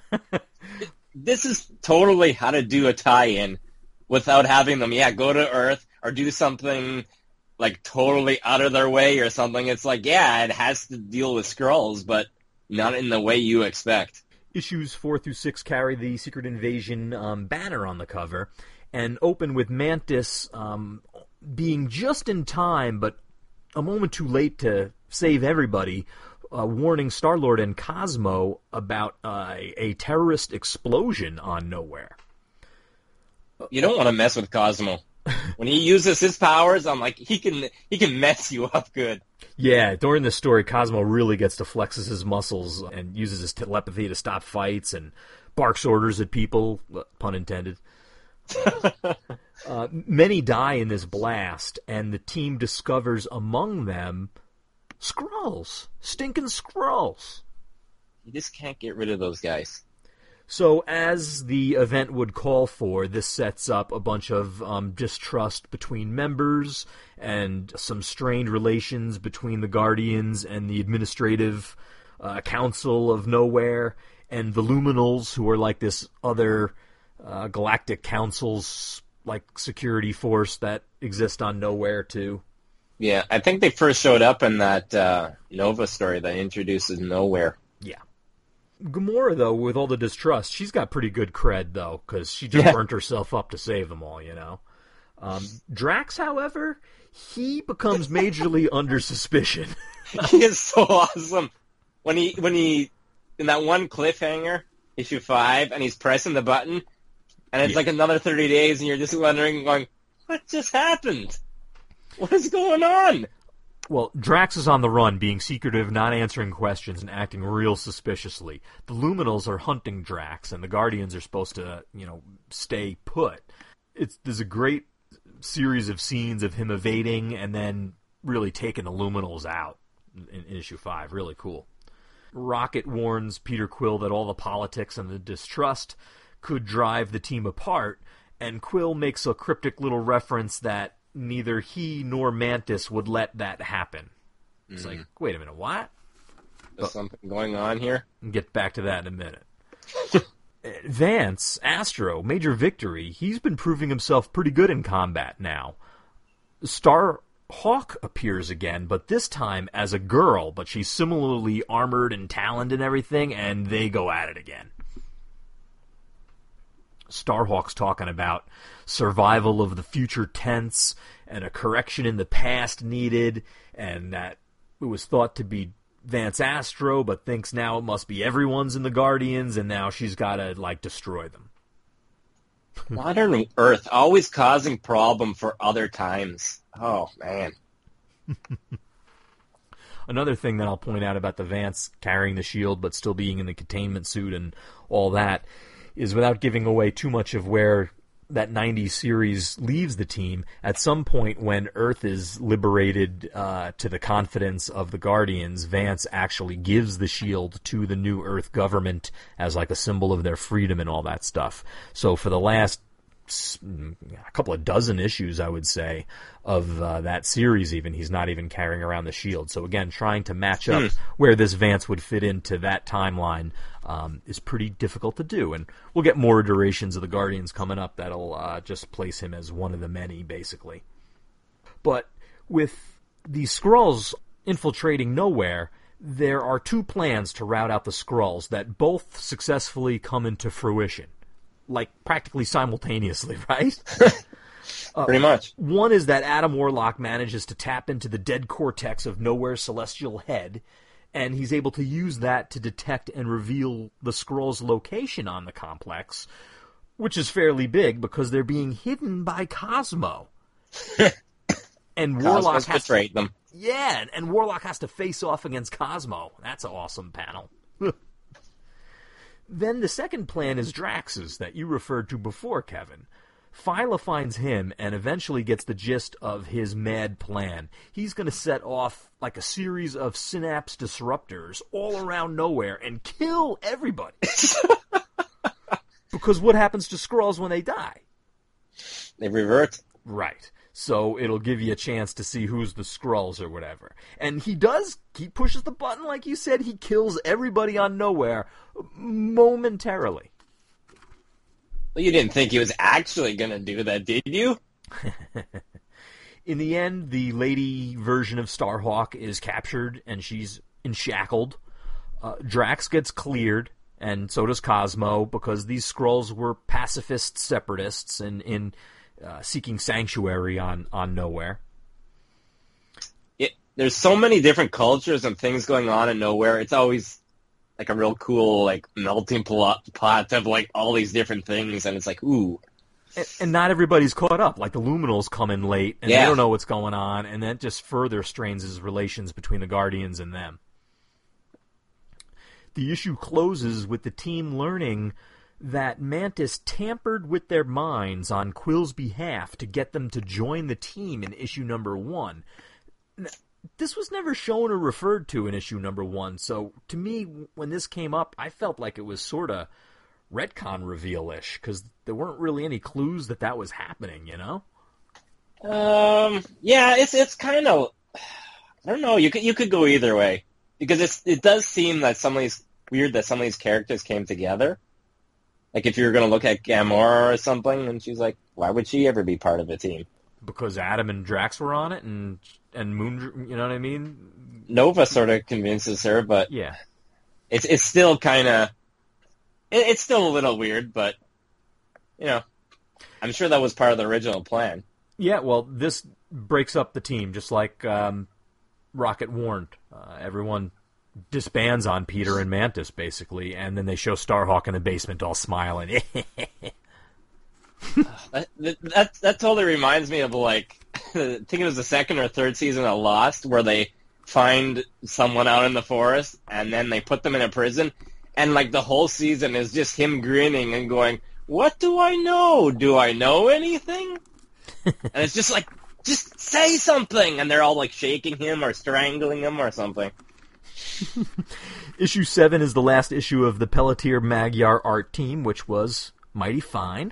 This is totally how to do a tie-in without having them, go to Earth or do something... like, totally out of their way or something. It's like, yeah, it has to deal with Skrulls, but not in the way you expect. Issues 4 through 6 carry the Secret Invasion banner on the cover, and open with Mantis being just in time, but a moment too late to save everybody, warning Star-Lord and Cosmo about a terrorist explosion on Nowhere. You don't want to mess with Cosmo. When he uses his powers, I'm like, he can mess you up good. Yeah, during this story, Cosmo really gets to flexes his muscles and uses his telepathy to stop fights and barks orders at people, pun intended. Many die in this blast, and the team discovers among them Skrulls. Stinking Skrulls. You just can't get rid of those guys. So as the event would call for, this sets up a bunch of distrust between members and some strained relations between the Guardians and the administrative council of Nowhere and the Luminals, who are like this other galactic council's like security force that exist on Nowhere too. Yeah, I think they first showed up in that Nova story that introduces Nowhere. Yeah. Gamora, though, with all the distrust, she's got pretty good cred, though, because she just burnt herself up to save them all, you know. Drax, however, he becomes majorly under suspicion. He is so awesome. When he in that one cliffhanger, issue 5, and he's pressing the button, and it's like another 30 days, and you're just wondering, going, what just happened? What is going on? Well, Drax is on the run, being secretive, not answering questions, and acting real suspiciously. The Luminals are hunting Drax, and the Guardians are supposed to, stay put. There's a great series of scenes of him evading and then really taking the Luminals out in issue 5. Really cool. Rocket warns Peter Quill that all the politics and the distrust could drive the team apart, and Quill makes a cryptic little reference that neither he nor Mantis would let that happen. It's like, wait a minute, what? There's something going on here? I'll get back to that in a minute. Vance, Astro, Major Victory, he's been proving himself pretty good in combat now. Starhawk appears again, but this time as a girl, but she's similarly armored and taloned and everything, and they go at it again. Starhawk's talking about survival of the future tense and a correction in the past needed, and that it was thought to be Vance Astro, but thinks now it must be everyone's in the Guardians, and now she's got to, destroy them. Modern Earth, always causing problem for other times. Oh, man. Another thing that I'll point out about the Vance carrying the shield but still being in the containment suit and all that is, without giving away too much of where that 90s series leaves the team, at some point when Earth is liberated to the confidence of the Guardians, Vance actually gives the shield to the new Earth government as a symbol of their freedom and all that stuff. So for the last a couple of dozen issues, I would say, of that series even, he's not even carrying around the shield. So again, trying to match up where this Vance would fit into that timeline is pretty difficult to do. And we'll get more iterations of the Guardians coming up that'll just place him as one of the many, basically. But with the Skrulls infiltrating Nowhere, there are two plans to rout out the Skrulls that both successfully come into fruition. Practically simultaneously, right? Pretty much. One is that Adam Warlock manages to tap into the dead cortex of Nowhere's celestial head, and he's able to use that to detect and reveal the Skrulls' location on the complex, which is fairly big because they're being hidden by Cosmo. And Warlock has betrayed them. Yeah, and Warlock has to face off against Cosmo. That's an awesome panel. Then the second plan is Drax's that you referred to before, Kevin. Phyla finds him and eventually gets the gist of his mad plan. He's going to set off a series of synapse disruptors all around Nowhere and kill everybody. Because what happens to Skrulls when they die? They revert. Right. So it'll give you a chance to see who's the Skrulls or whatever. And he pushes the button like you said, he kills everybody on Nowhere momentarily. Well, you didn't think he was actually going to do that, did you? In the end, the lady version of Starhawk is captured and she's enshackled. Drax gets cleared, and so does Cosmo, because these Skrulls were pacifist separatists in seeking sanctuary on Nowhere. there's so many different cultures and things going on in Nowhere. It's always like a real cool, like, melting pot of, like, all these different things, and it's like, ooh. And not everybody's caught up. Like, the Luminals come in late, and they don't know what's going on, and that just further strains his relations between the Guardians and them. The issue closes with the team learning that Mantis tampered with their minds on Quill's behalf to get them to join the team in issue number 1. This was never shown or referred to in issue number 1, so to me, when this came up, I felt like it was sort of retcon reveal-ish, because there weren't really any clues that was happening, you know? Yeah, it's kind of, I don't know, you could go either way, because it does seem that some of these characters came together. Like, if you were going to look at Gamora or something, and she's like, why would she ever be part of a team? Because Adam and Drax were on it, and Moon, you know what I mean? Nova sort of convinces her, but yeah, it's still kind of, it's still a little weird, but, you know, I'm sure that was part of the original plan. Yeah, well, this breaks up the team, just like Rocket warned. Everyone disbands on Peter and Mantis, basically, and then they show Starhawk in the basement all smiling. That totally reminds me of, like, I think it was the second or third season of Lost, where they find someone out in the forest, and then they put them in a prison, and, like, the whole season is just him grinning and going, what do I know? Do I know anything? And it's just like, just say something! And they're all, like, shaking him or strangling him or something. Issue 7 is the last issue of the Pelletier Magyar art team, which was mighty fine.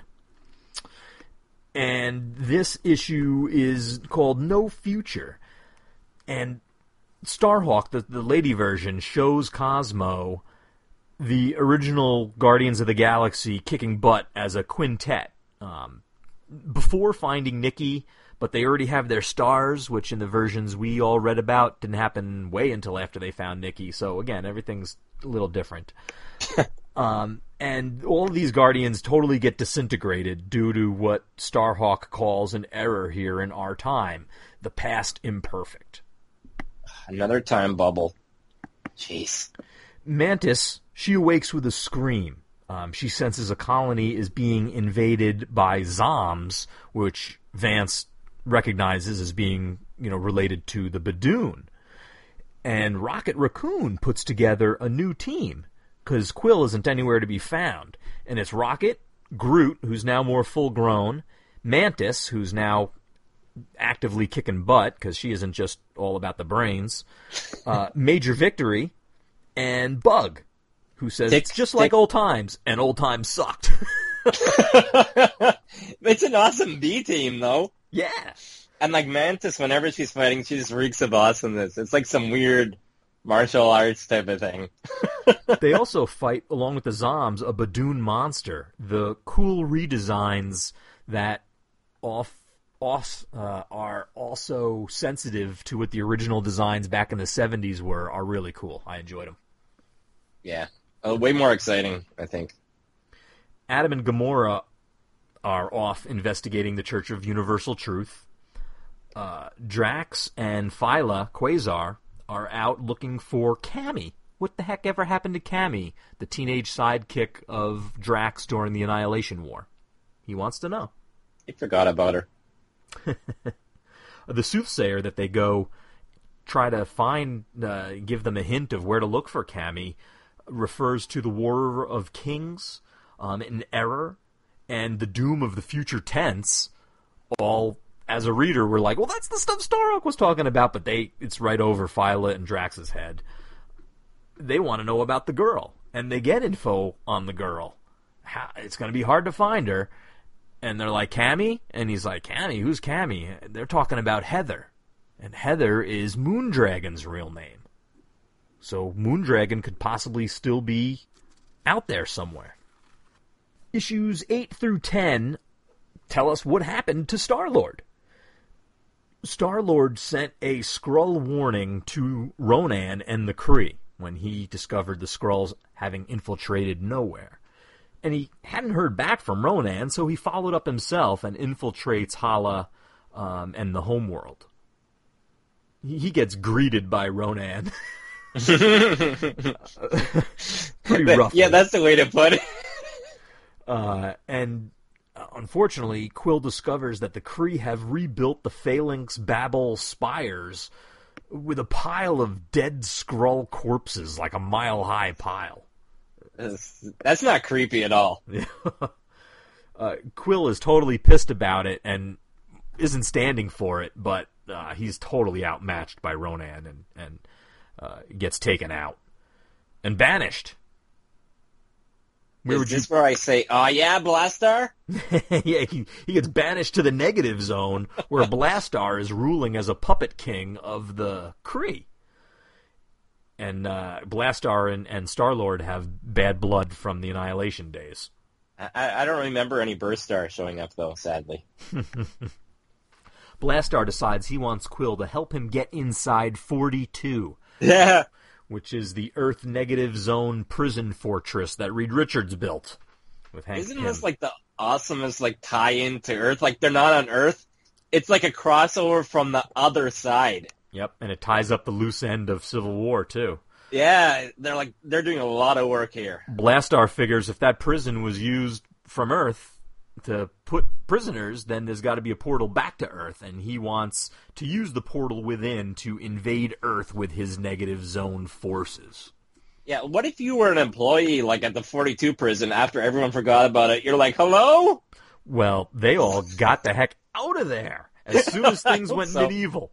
And this issue is called No Future. And Starhawk, the lady version, shows Cosmo the original Guardians of the Galaxy kicking butt as a quintet. Before finding Nikki, but they already have their stars, which in the versions we all read about didn't happen way until after they found Nikki. So again, everything's a little different. And all of these Guardians totally get disintegrated due to what Starhawk calls an error here in our time, the past imperfect. Another time bubble. Jeez. Mantis, she awakes with a scream. She senses a colony is being invaded by Zoms, which Vance recognizes as being, related to the Badoon. And Rocket Raccoon puts together a new team, because Quill isn't anywhere to be found. And it's Rocket, Groot, who's now more full-grown, Mantis, who's now actively kicking butt, because she isn't just all about the brains, Major Victory, and Bug, who says it's just like old times, and old times sucked. It's an awesome B team, though. Yeah. And, like, Mantis, whenever she's fighting, she just reeks of awesomeness. It's like some weird martial arts type of thing. They also fight, along with the Zoms, a Badoon monster. The cool redesigns that are also sensitive to what the original designs back in the 70s were are really cool. I enjoyed them. Yeah. Way more exciting, I think. Adam and Gamora are off investigating the Church of Universal Truth. Drax and Phyla, Quasar, are out looking for Cammy. What the heck ever happened to Cammy, the teenage sidekick of Drax during the Annihilation War? He wants to know. He forgot about her. The soothsayer that they go try to find, give them a hint of where to look for Cammy, refers to the War of Kings, an error, and the doom of the future tense. All, as a reader, we're like, well, that's the stuff Starhawk was talking about, but it's right over Phyla and Drax's head. They want to know about the girl, and they get info on the girl. It's going to be hard to find her. And they're like, Cammy? And he's like, Cammy? Who's Cammy? They're talking about Heather. And Heather is Moondragon's real name. So Moondragon could possibly still be out there somewhere. Issues 8 through 10 tell us what happened to Star-Lord. Star-Lord sent a Skrull warning to Ronan and the Kree when he discovered the Skrulls having infiltrated Nowhere. And he hadn't heard back from Ronan, so he followed up himself and infiltrates Hala and the homeworld. he gets greeted by Ronan. Pretty rough. Yeah, that's the way to put it. And unfortunately, Quill discovers that the Kree have rebuilt the Phalanx Babel spires with a pile of dead Skrull corpses, like a mile-high pile. That's not creepy at all. Quill is totally pissed about it and isn't standing for it, but he's totally outmatched by Ronan and gets taken out and banished. Is this where I say, "Oh yeah, Blastar"? Yeah, he gets banished to the negative zone, where Blastar is ruling as a puppet king of the Kree. And Blastar and Star-Lord have bad blood from the Annihilation days. I don't remember any Burstar showing up, though, sadly. Blastar decides he wants Quill to help him get inside 42. Yeah. Which is the Earth Negative Zone prison fortress that Reed Richards built with Hank Isn't Pym. this like the awesomest like tie-in to Earth? Like they're not on Earth. It's like a crossover from the other side. Yep, and it ties up the loose end of Civil War too. Yeah, they're doing a lot of work here. Blastar figures if that prison was used from Earth to put prisoners, then there's got to be a portal back to Earth, and he wants to use the portal within to invade Earth with his negative zone forces. Yeah, what if you were an employee like at the 42 prison after everyone forgot about it? You're like, hello? Well, they all got the heck out of there as soon as things went medieval.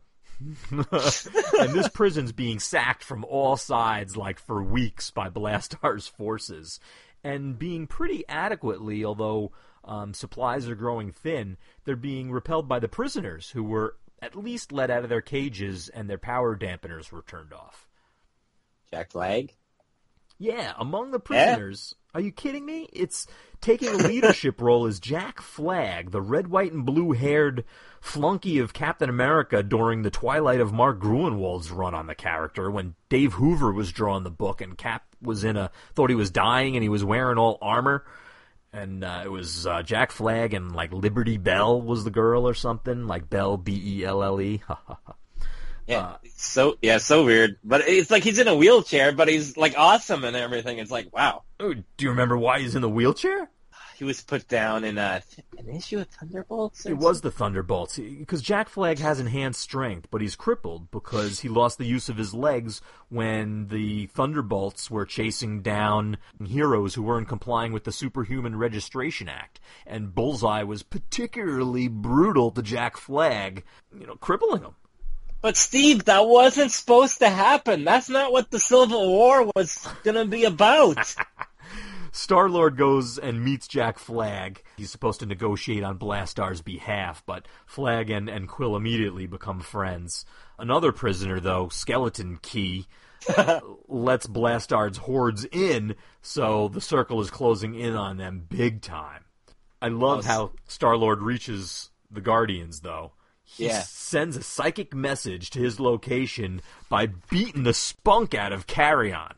And this prison's being sacked from all sides like for weeks by Blastar's forces, and being pretty adequately, although supplies are growing thin, they're being repelled by the prisoners, who were at least let out of their cages and their power dampeners were turned off. Jack Flag? Yeah, among the prisoners. Are you kidding me? It's taking a leadership role as Jack Flag, the red, white, and blue-haired flunky of Captain America during the twilight of Mark Gruenwald's run on the character, when Dave Hoover was drawing the book and Cap was thought he was dying and he was wearing all armor. And it was Jack Flag and, like, Liberty Bell was the girl or something. Like Bell, B-E-L-L-E. Yeah, so weird. But it's like he's in a wheelchair, but he's, like, awesome and everything. It's like, wow. Oh, do you remember why he's in the wheelchair? He was put down in an issue of Thunderbolts? It was the Thunderbolts. Because Jack Flag has enhanced strength, but he's crippled because he lost the use of his legs when the Thunderbolts were chasing down heroes who weren't complying with the Superhuman Registration Act. And Bullseye was particularly brutal to Jack Flag, crippling him. But Steve, that wasn't supposed to happen. That's not what the Civil War was going to be about. Star-Lord goes and meets Jack Flag. He's supposed to negotiate on Blastar's behalf, but Flag and Quill immediately become friends. Another prisoner, though, Skeleton Key, lets Blastar's hordes in, so the circle is closing in on them big time. I love how Star-Lord reaches the Guardians, though. He sends a psychic message to his location by beating the spunk out of Carrion.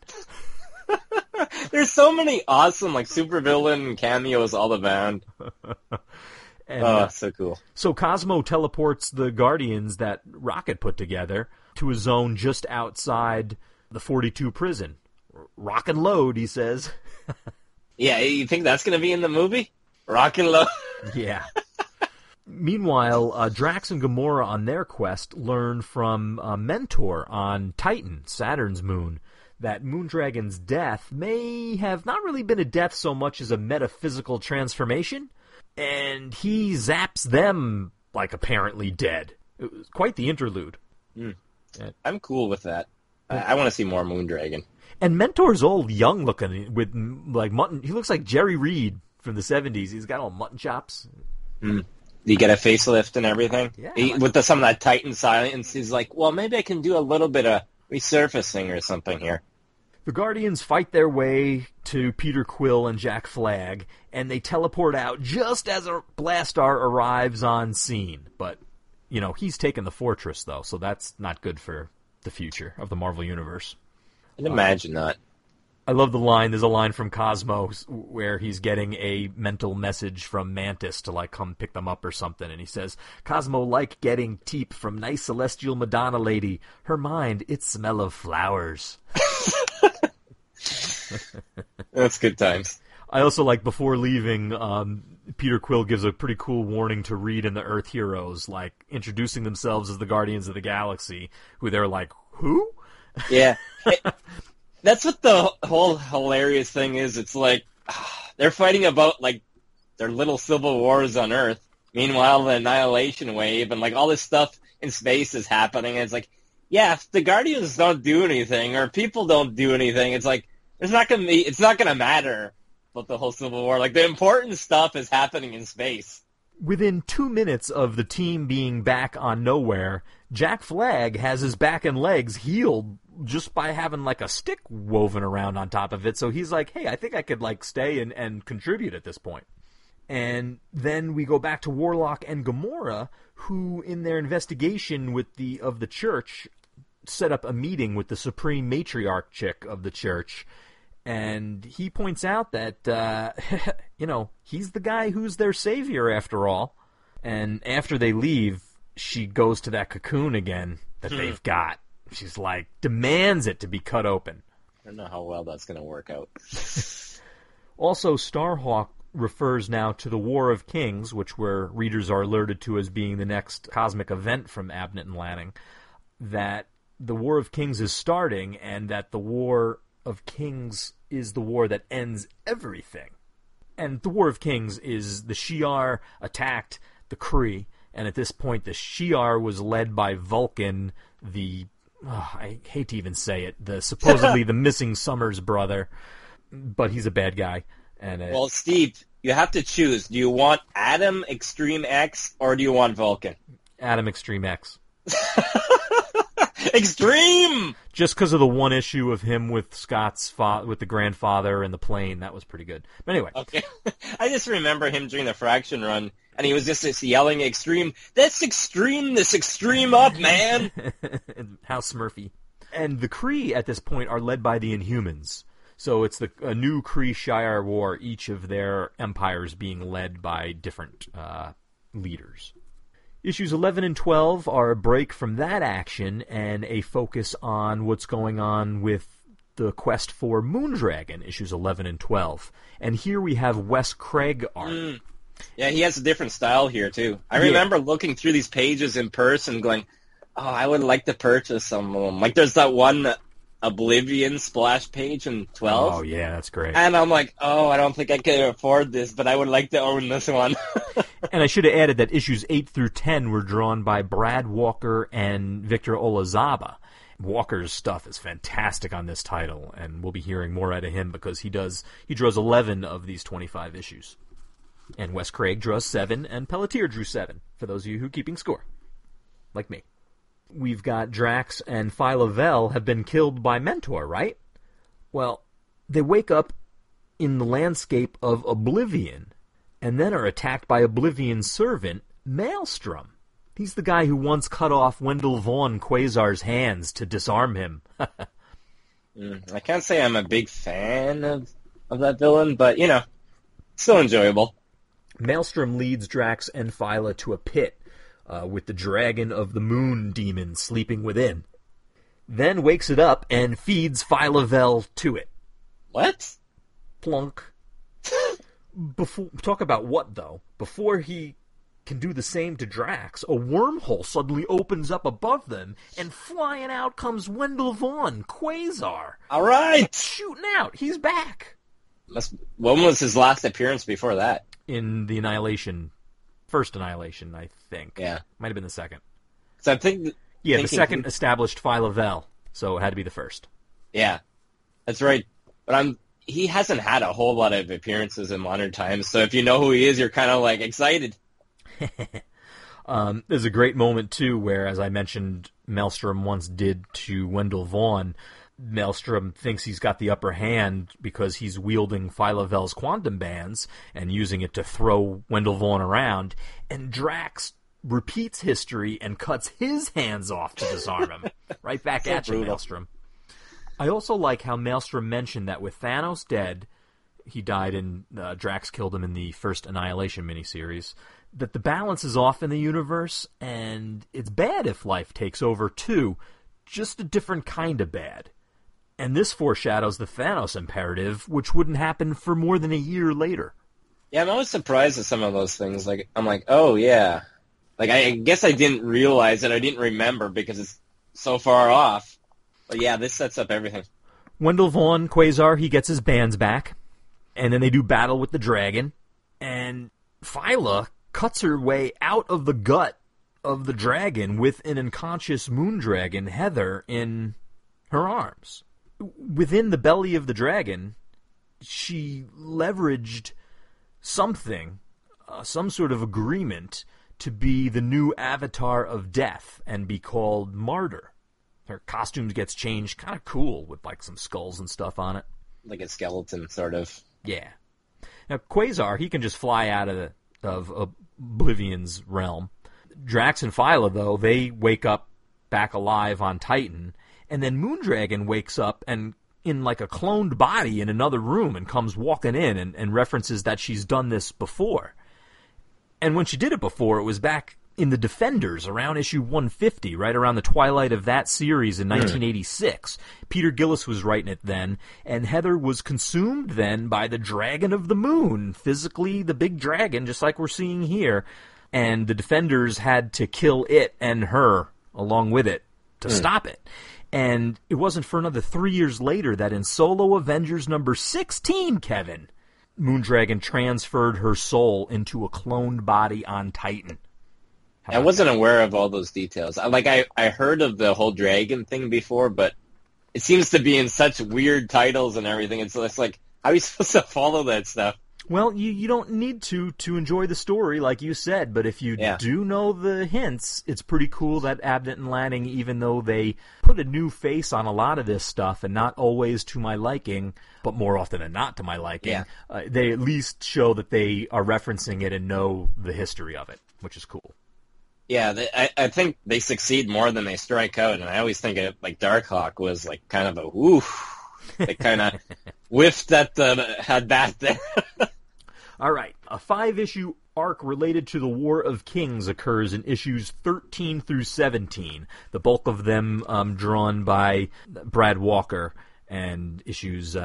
There's so many awesome, like, supervillain cameos all around. And, so cool. So Cosmo teleports the Guardians that Rocket put together to a zone just outside the 42 prison. Rock and load, he says. Yeah, you think that's going to be in the movie? Rock and load? Yeah. Meanwhile, Drax and Gamora on their quest learn from Mentor on Titan, Saturn's moon, that Moondragon's death may have not really been a death so much as a metaphysical transformation, and he zaps them like apparently dead. It was quite the interlude. I'm cool with that. I want to see more Moondragon. And Mentor's all young looking with like mutton. He looks like Jerry Reed from the 70s. He's got all mutton chops. You get a facelift and everything? Yeah. With some of that Titan silence, he's like, well, maybe I can do a little bit of resurfacing or something here. The Guardians fight their way to Peter Quill and Jack Flag, and they teleport out just as a Blastar arrives on scene. But, he's taken the fortress, though, so that's not good for the future of the Marvel Universe. I'd imagine not. I love the line. There's a line from Cosmo where he's getting a mental message from Mantis to, like, come pick them up or something. And he says, Cosmo like getting teep from nice celestial Madonna lady. Her mind, it smell of flowers. That's good times. I also like, before leaving, Peter Quill gives a pretty cool warning to Reed and the Earth heroes, like, introducing themselves as the Guardians of the Galaxy, who they're like, who? Yeah. That's what the whole hilarious thing is. It's like, they're fighting about, like, their little civil wars on Earth. Meanwhile, the Annihilation Wave and, like, all this stuff in space is happening. And it's like, yeah, if the Guardians don't do anything, or people don't do anything, it's like, it's not gonna matter about the whole Civil War. Like, the important stuff is happening in space. Within 2 minutes of the team being back on Nowhere, Jack Flag has his back and legs healed just by having, like, a stick woven around on top of it. So he's like, hey, I think I could, like, stay and contribute at this point. And then we go back to Warlock and Gamora, who, in their investigation of the church, set up a meeting with the Supreme Matriarch chick of the church. And he points out that, he's the guy who's their savior after all. And after they leave, she goes to that cocoon again that they've got. She's like, demands it to be cut open. I don't know how well that's going to work out. Also, Starhawk refers now to the War of Kings, which readers are alerted to as being the next cosmic event from Abnett and Lanning, that the War of Kings is starting, and that the War of Kings is the war that ends everything. And the War of Kings is the Shi'ar attacked the Kree, and at this point the Shi'ar was led by Vulcan, I hate to even say it, supposedly the missing Summers brother, but he's a bad guy. Well, Steve, you have to choose. Do you want Adam Extreme X, or do you want Vulcan? Adam Extreme X. Extreme! Just because of the one issue of him with with the grandfather and the plane, that was pretty good. But anyway. Okay. I just remember him during the Fraction run, and he was just yelling extreme, this extreme up, man! How Smurfy. And the Kree at this point are led by the Inhumans. So it's a new Kree-Shi'ar war, each of their empires being led by different leaders. Issues 11 and 12 are a break from that action and a focus on what's going on with the quest for Moondragon, issues 11 and 12. And here we have Wes Craig art. Yeah, he has a different style here, too. I remember looking through these pages in person going, oh, I would like to purchase some of them. Like, there's that one Oblivion splash page in 12. Oh, yeah, that's great. And I'm like, oh, I don't think I can afford this, but I would like to own this one. And I should have added that issues 8 through 10 were drawn by Brad Walker and Victor Olazaba. Walker's stuff is fantastic on this title, and we'll be hearing more out of him because he draws 11 of these 25 issues. And Wes Craig draws 7, and Pelletier drew 7, for those of you who are keeping score, like me. We've got Drax and Phyla-Vell have been killed by Mentor, right? Well, they wake up in the landscape of Oblivion, and then are attacked by Oblivion's servant, Maelstrom. He's the guy who once cut off Wendell Vaughn Quasar's hands to disarm him. I can't say I'm a big fan of that villain, but, still enjoyable. Maelstrom leads Drax and Phyla to a pit, with the Dragon of the Moon demon sleeping within. Then wakes it up and feeds Phyla-Vell to it. What? Plunk. Talk about what, though? Before he can do the same to Drax, a wormhole suddenly opens up above them, and flying out comes Wendell Vaughn, Quasar. All right! Shooting out. He's back. When was his last appearance before that? In the first Annihilation, I think. Yeah. Might have been the second. So the second established Phyla-Vell, so it had to be the first. Yeah, that's right. But he hasn't had a whole lot of appearances in modern times, so if you know who he is, you're kind of, excited. There's a great moment, too, where, as I mentioned, Maelstrom once did to Wendell Vaughn. Maelstrom thinks he's got the upper hand because he's wielding Phyla-Vell's quantum bands and using it to throw Wendell Vaughn around, and Drax repeats history and cuts his hands off to disarm him. Right back at you, Maelstrom. I also like how Maelstrom mentioned that with Thanos dead, he died in, Drax killed him in the first Annihilation miniseries, that the balance is off in the universe, and it's bad if life takes over too, just a different kind of bad. And this foreshadows the Thanos imperative, which wouldn't happen for more than a year later. Yeah, I'm always surprised at some of those things. Like, I'm like, oh, yeah. Like, I guess I didn't realize it. I didn't remember because it's so far off. But yeah, this sets up everything. Wendell Vaughn, Quasar, he gets his bands back, and then they do battle with the dragon, and Phyla cuts her way out of the gut of the dragon with an unconscious Moondragon, Heather, in her arms. Within the belly of the dragon, she leveraged something, some sort of agreement, to be the new avatar of death and be called Martyr. Her costume gets changed, kind of cool, with like some skulls and stuff on it. Like a skeleton, sort of. Yeah. Now, Quasar, he can just fly out of Oblivion's realm. Drax and Phyla, though, they wake up back alive on Titan, and then Moondragon wakes up and in like a cloned body in another room and comes walking in and references that she's done this before. And when she did it before, it was back in the Defenders around issue 150, right around the twilight of that series in 1986. Peter Gillis was writing it then, and Heather was consumed then by the Dragon of the Moon, physically the big dragon, just like we're seeing here. And the Defenders had to kill it and her along with it to stop it. And it wasn't for another 3 years later that in Solo Avengers number 16, Kevin, Moondragon transferred her soul into a cloned body on Titan. I wasn't aware of all those details. I heard of the whole dragon thing before, but it seems to be in such weird titles and everything. It's like, how are you supposed to follow that stuff? Well, you don't need to enjoy the story, like you said, but if you do know the hints, it's pretty cool that Abnett and Lanning, even though they put a new face on a lot of this stuff, and not always to my liking, but more often than not to my liking, they at least show that they are referencing it and know the history of it, which is cool. Yeah, I think they succeed more than they strike out, and I always think of, like, Darkhawk was like kind of a woof. They kind of whiffed at that there. All right, a 5-issue arc related to the War of Kings occurs in issues 13 through 17, the bulk of them drawn by Brad Walker, and issues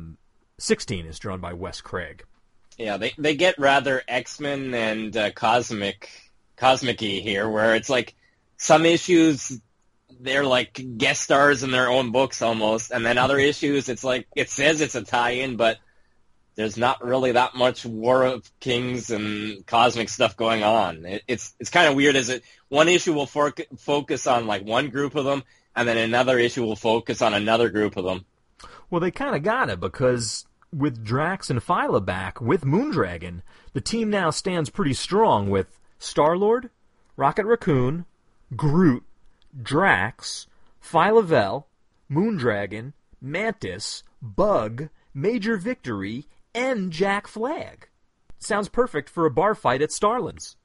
16 is drawn by Wes Craig. Yeah, they get rather X-Men and Cosmic-y here, where it's like some issues they're like guest stars in their own books almost, and then other issues it's like it says it's a tie-in, but there's not really that much War of Kings and cosmic stuff going on. It's kind of weird. One issue will focus on like one group of them, and then another issue will focus on another group of them. Well, they kind of got it, because with Drax and Phyla back, with Moondragon, the team now stands pretty strong with Star-Lord, Rocket Raccoon, Groot, Drax, Phyla-Vell, Moondragon, Mantis, Bug, Major Victory, and Jack Flag. Sounds perfect for a bar fight at Starlands.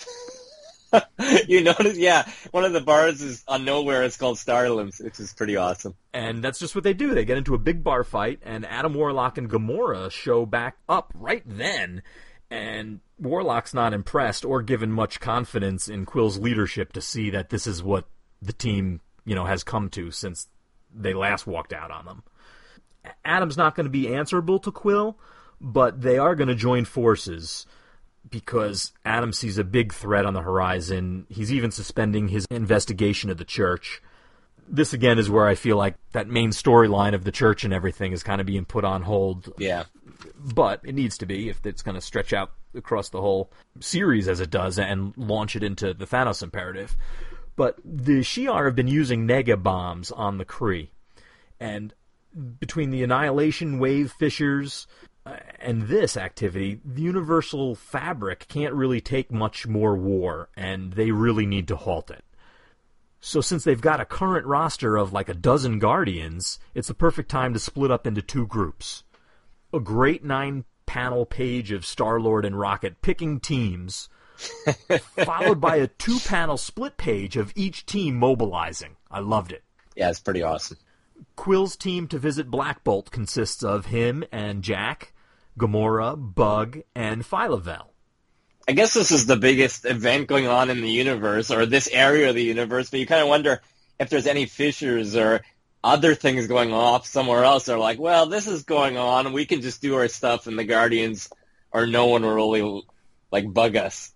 You notice, yeah, one of the bars is on Nowhere. It's called Starlands, which is pretty awesome. And that's just what they do. They get into a big bar fight, and Adam Warlock and Gamora show back up right then. And Warlock's not impressed or given much confidence in Quill's leadership to see that this is what the team, has come to since they last walked out on them. Adam's not going to be answerable to Quill, but they are going to join forces because Adam sees a big threat on the horizon. He's even suspending his investigation of the church. This, again, is where I feel like that main storyline of the church and everything is kind of being put on hold. Yeah. But it needs to be if it's going to stretch out across the whole series as it does and launch it into the Thanos imperative. But the Shi'ar have been using nega bombs on the Kree. And between the Annihilation Wave fissures and this activity, the universal fabric can't really take much more war, and they really need to halt it. So since they've got a current roster of like a dozen Guardians, it's the perfect time to split up into two groups. A great 9-panel page of Star-Lord and Rocket picking teams, followed by a 2-panel split page of each team mobilizing. I loved it. Yeah, it's pretty awesome. Quill's team to visit Black Bolt consists of him and Jack, Gamora, Bug, and Phyla-Vell. I guess this is the biggest event going on in the universe, or this area of the universe, but you kind of wonder if there's any fissures or other things going off somewhere else. They're like, well, this is going on, we can just do our stuff, and the Guardians, or no one will really, bug us.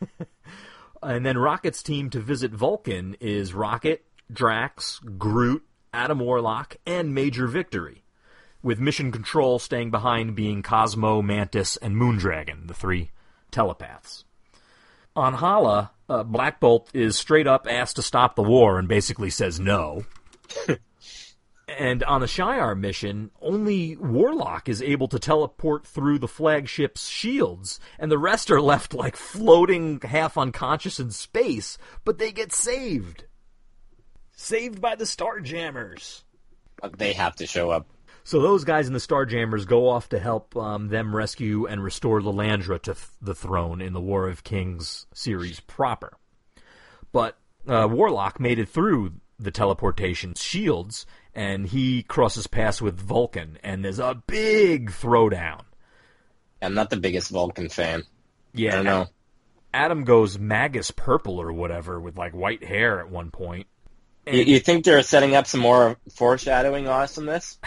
And then Rocket's team to visit Vulcan is Rocket, Drax, Groot, Adam Warlock, and Major Victory, with Mission Control staying behind being Cosmo, Mantis, and Moondragon, the 3 telepaths. On Hala, Black Bolt is straight up asked to stop the war and basically says no. And on the Shi'ar mission, only Warlock is able to teleport through the flagship's shields, and the rest are left floating half unconscious in space, but they get saved. Saved by the Starjammers. They have to show up. So those guys in the Starjammers go off to help them rescue and restore Lilandra to the throne in the War of Kings series proper. But Warlock made it through the teleportation shields, and he crosses paths with Vulcan, and there's a big throwdown. I'm not the biggest Vulcan fan. Yeah, I don't know. Adam goes Magus purple or whatever with white hair at one point. You think they're setting up some more foreshadowing awesomeness?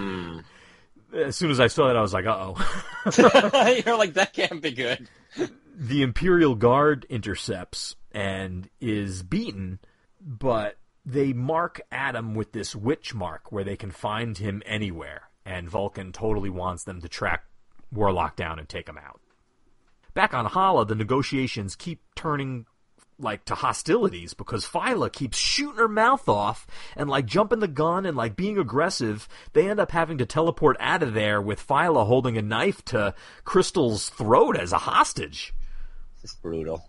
As soon as I saw that, I was like, uh-oh. You're like, that can't be good. The Imperial Guard intercepts and is beaten, but they mark Adam with this witch mark where they can find him anywhere, and Vulcan totally wants them to track Warlock down and take him out. Back on Hala, the negotiations keep turning to hostilities because Phyla keeps shooting her mouth off and jumping the gun and being aggressive. They end up having to teleport out of there with Phyla holding a knife to Crystal's throat as a hostage. It's brutal.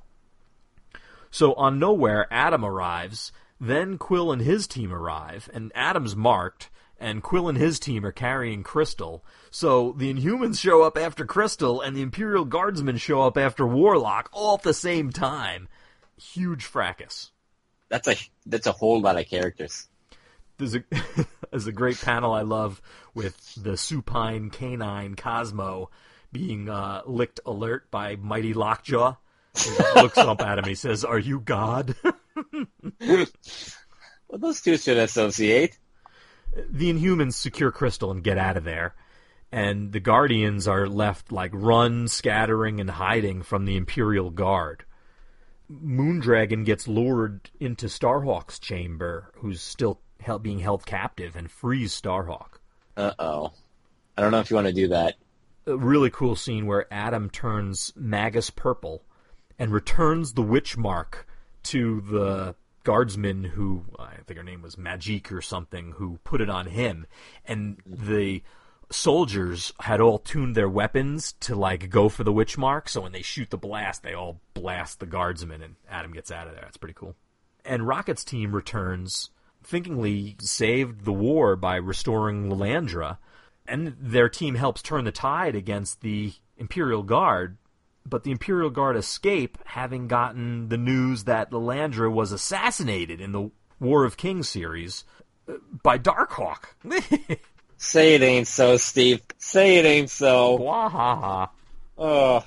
So on Nowhere, Adam arrives, then Quill and his team arrive, and Adam's marked, and Quill and his team are carrying Crystal. So the Inhumans show up after Crystal, and the Imperial Guardsmen show up after Warlock, all at the same time. Huge fracas. That's a whole lot of characters. There's a great panel I love with the supine canine Cosmo being licked alert by Mighty Lockjaw. He looks up at him. He says, "Are you God?" Well, those two should associate. The Inhumans secure Crystal and get out of there, and the Guardians are left run, scattering, and hiding from the Imperial Guard. Moondragon gets lured into Starhawk's chamber, who's still being held captive, and frees Starhawk. Uh-oh. I don't know if you want to do that. A really cool scene where Adam turns Magus purple and returns the witch mark to the guardsman who, I think her name was Magique or something, who put it on him. And the soldiers had all tuned their weapons to go for the witch mark, so when they shoot the blast, they all blast the guardsmen, and Adam gets out of there. That's pretty cool. And Rocket's team returns, thinkingly saved the war by restoring Lilandra, and their team helps turn the tide against the Imperial Guard, but the Imperial Guard escape, having gotten the news that Lilandra was assassinated in the War of Kings series by Darkhawk. Say it ain't so, Steve. Say it ain't so. Wahaha. Oh.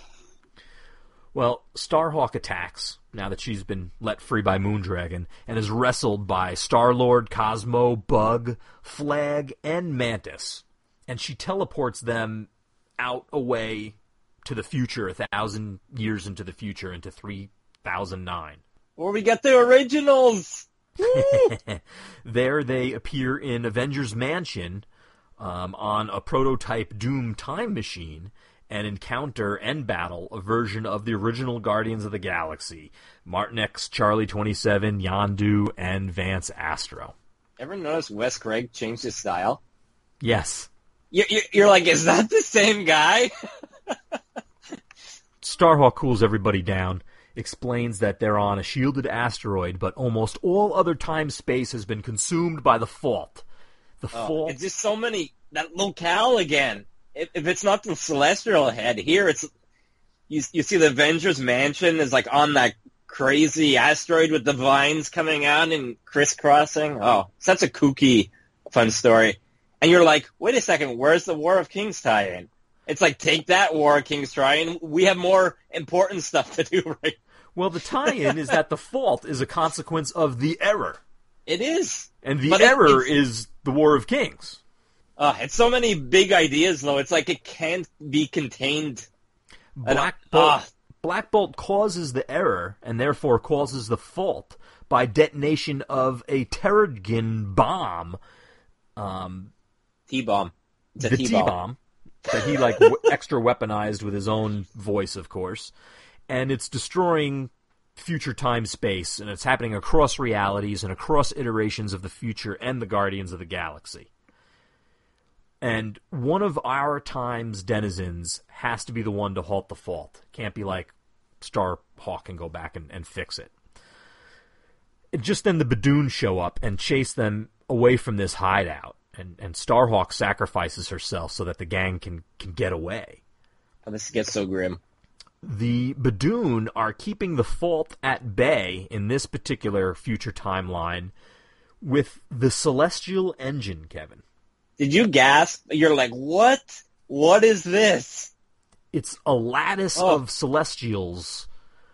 Well, Starhawk attacks, now that she's been let free by Moondragon, and is wrestled by Star-Lord, Cosmo, Bug, Flag, and Mantis. And she teleports them out away to the future, 1,000 years into the future, into 3009. Where we get the originals! There they appear in Avengers Mansion, on a prototype Doom time machine, and encounter and battle a version of the original Guardians of the Galaxy, Martin X, Charlie 27, Yondu, and Vance Astro. Ever notice Wes Craig changed his style? Yes. You're like, is that the same guy? Starhawk cools everybody down, explains that they're on a shielded asteroid, but almost all other time-space has been consumed by the Fault. It's just so many. That locale again. If it's not the Celestial head, here it's you see the Avengers Mansion is on that crazy asteroid with the vines coming out and crisscrossing. Oh, such a kooky fun story. And you're like, wait a second, where's the War of Kings tie-in? It's like, take that, War of Kings tie-in. We have more important stuff to do, right? Well, the tie-in is that the fault is a consequence of the error. It is. And the error is the War of Kings. It's so many big ideas, though. It's like it can't be contained. Black Bolt causes the error, and therefore causes the fault, by detonation of a Terrigen bomb. T-bomb. It's a the T-bomb. T-bomb. That he, like, extra weaponized with his own voice, of course. And it's destroying future time-space, and it's happening across realities and across iterations of the future and the Guardians of the Galaxy. And one of our time's denizens has to be the one to halt the fault. Can't be like Starhawk and go back and fix it. Just then the Badoons show up and chase them away from this hideout. And Starhawk sacrifices herself so that the gang can get away. Oh, this gets so grim. The Badoon are keeping the fault at bay in this particular future timeline with the Celestial Engine, Kevin. Did you gasp? You're like, what? What is this? It's a lattice of Celestials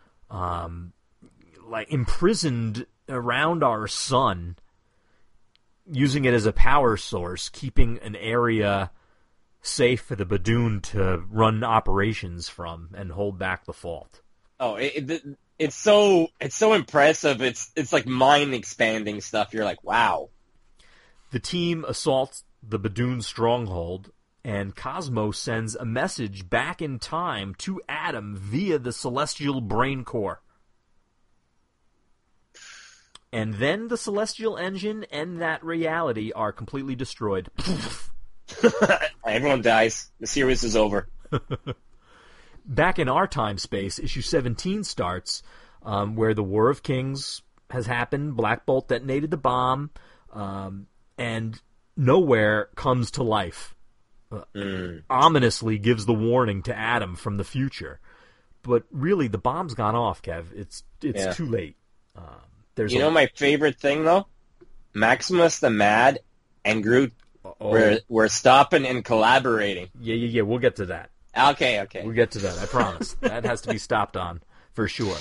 like imprisoned around our sun, using it as a power source, keeping an area safe for the Badoon to run operations from and hold back the fault. Oh, it's so impressive. It's like mind expanding stuff. You're like, wow. The team assaults the Badoon stronghold, and Cosmo sends a message back in time to Adam via the Celestial Brain Core. And then the Celestial Engine and that reality are completely destroyed. Everyone dies. The series is over. Back in our time space, issue 17 starts, where the War of Kings has happened. Black Bolt detonated the bomb, and Nowhere comes to life. Ominously gives the warning to Adam from the future. But really, the bomb's gone off, Kev. It's too late. Know my favorite thing, though? Maximus the Mad and Groot were stopping and collaborating. Yeah. We'll get to that. Okay. We'll get to that, I promise. That has to be stopped on, for sure.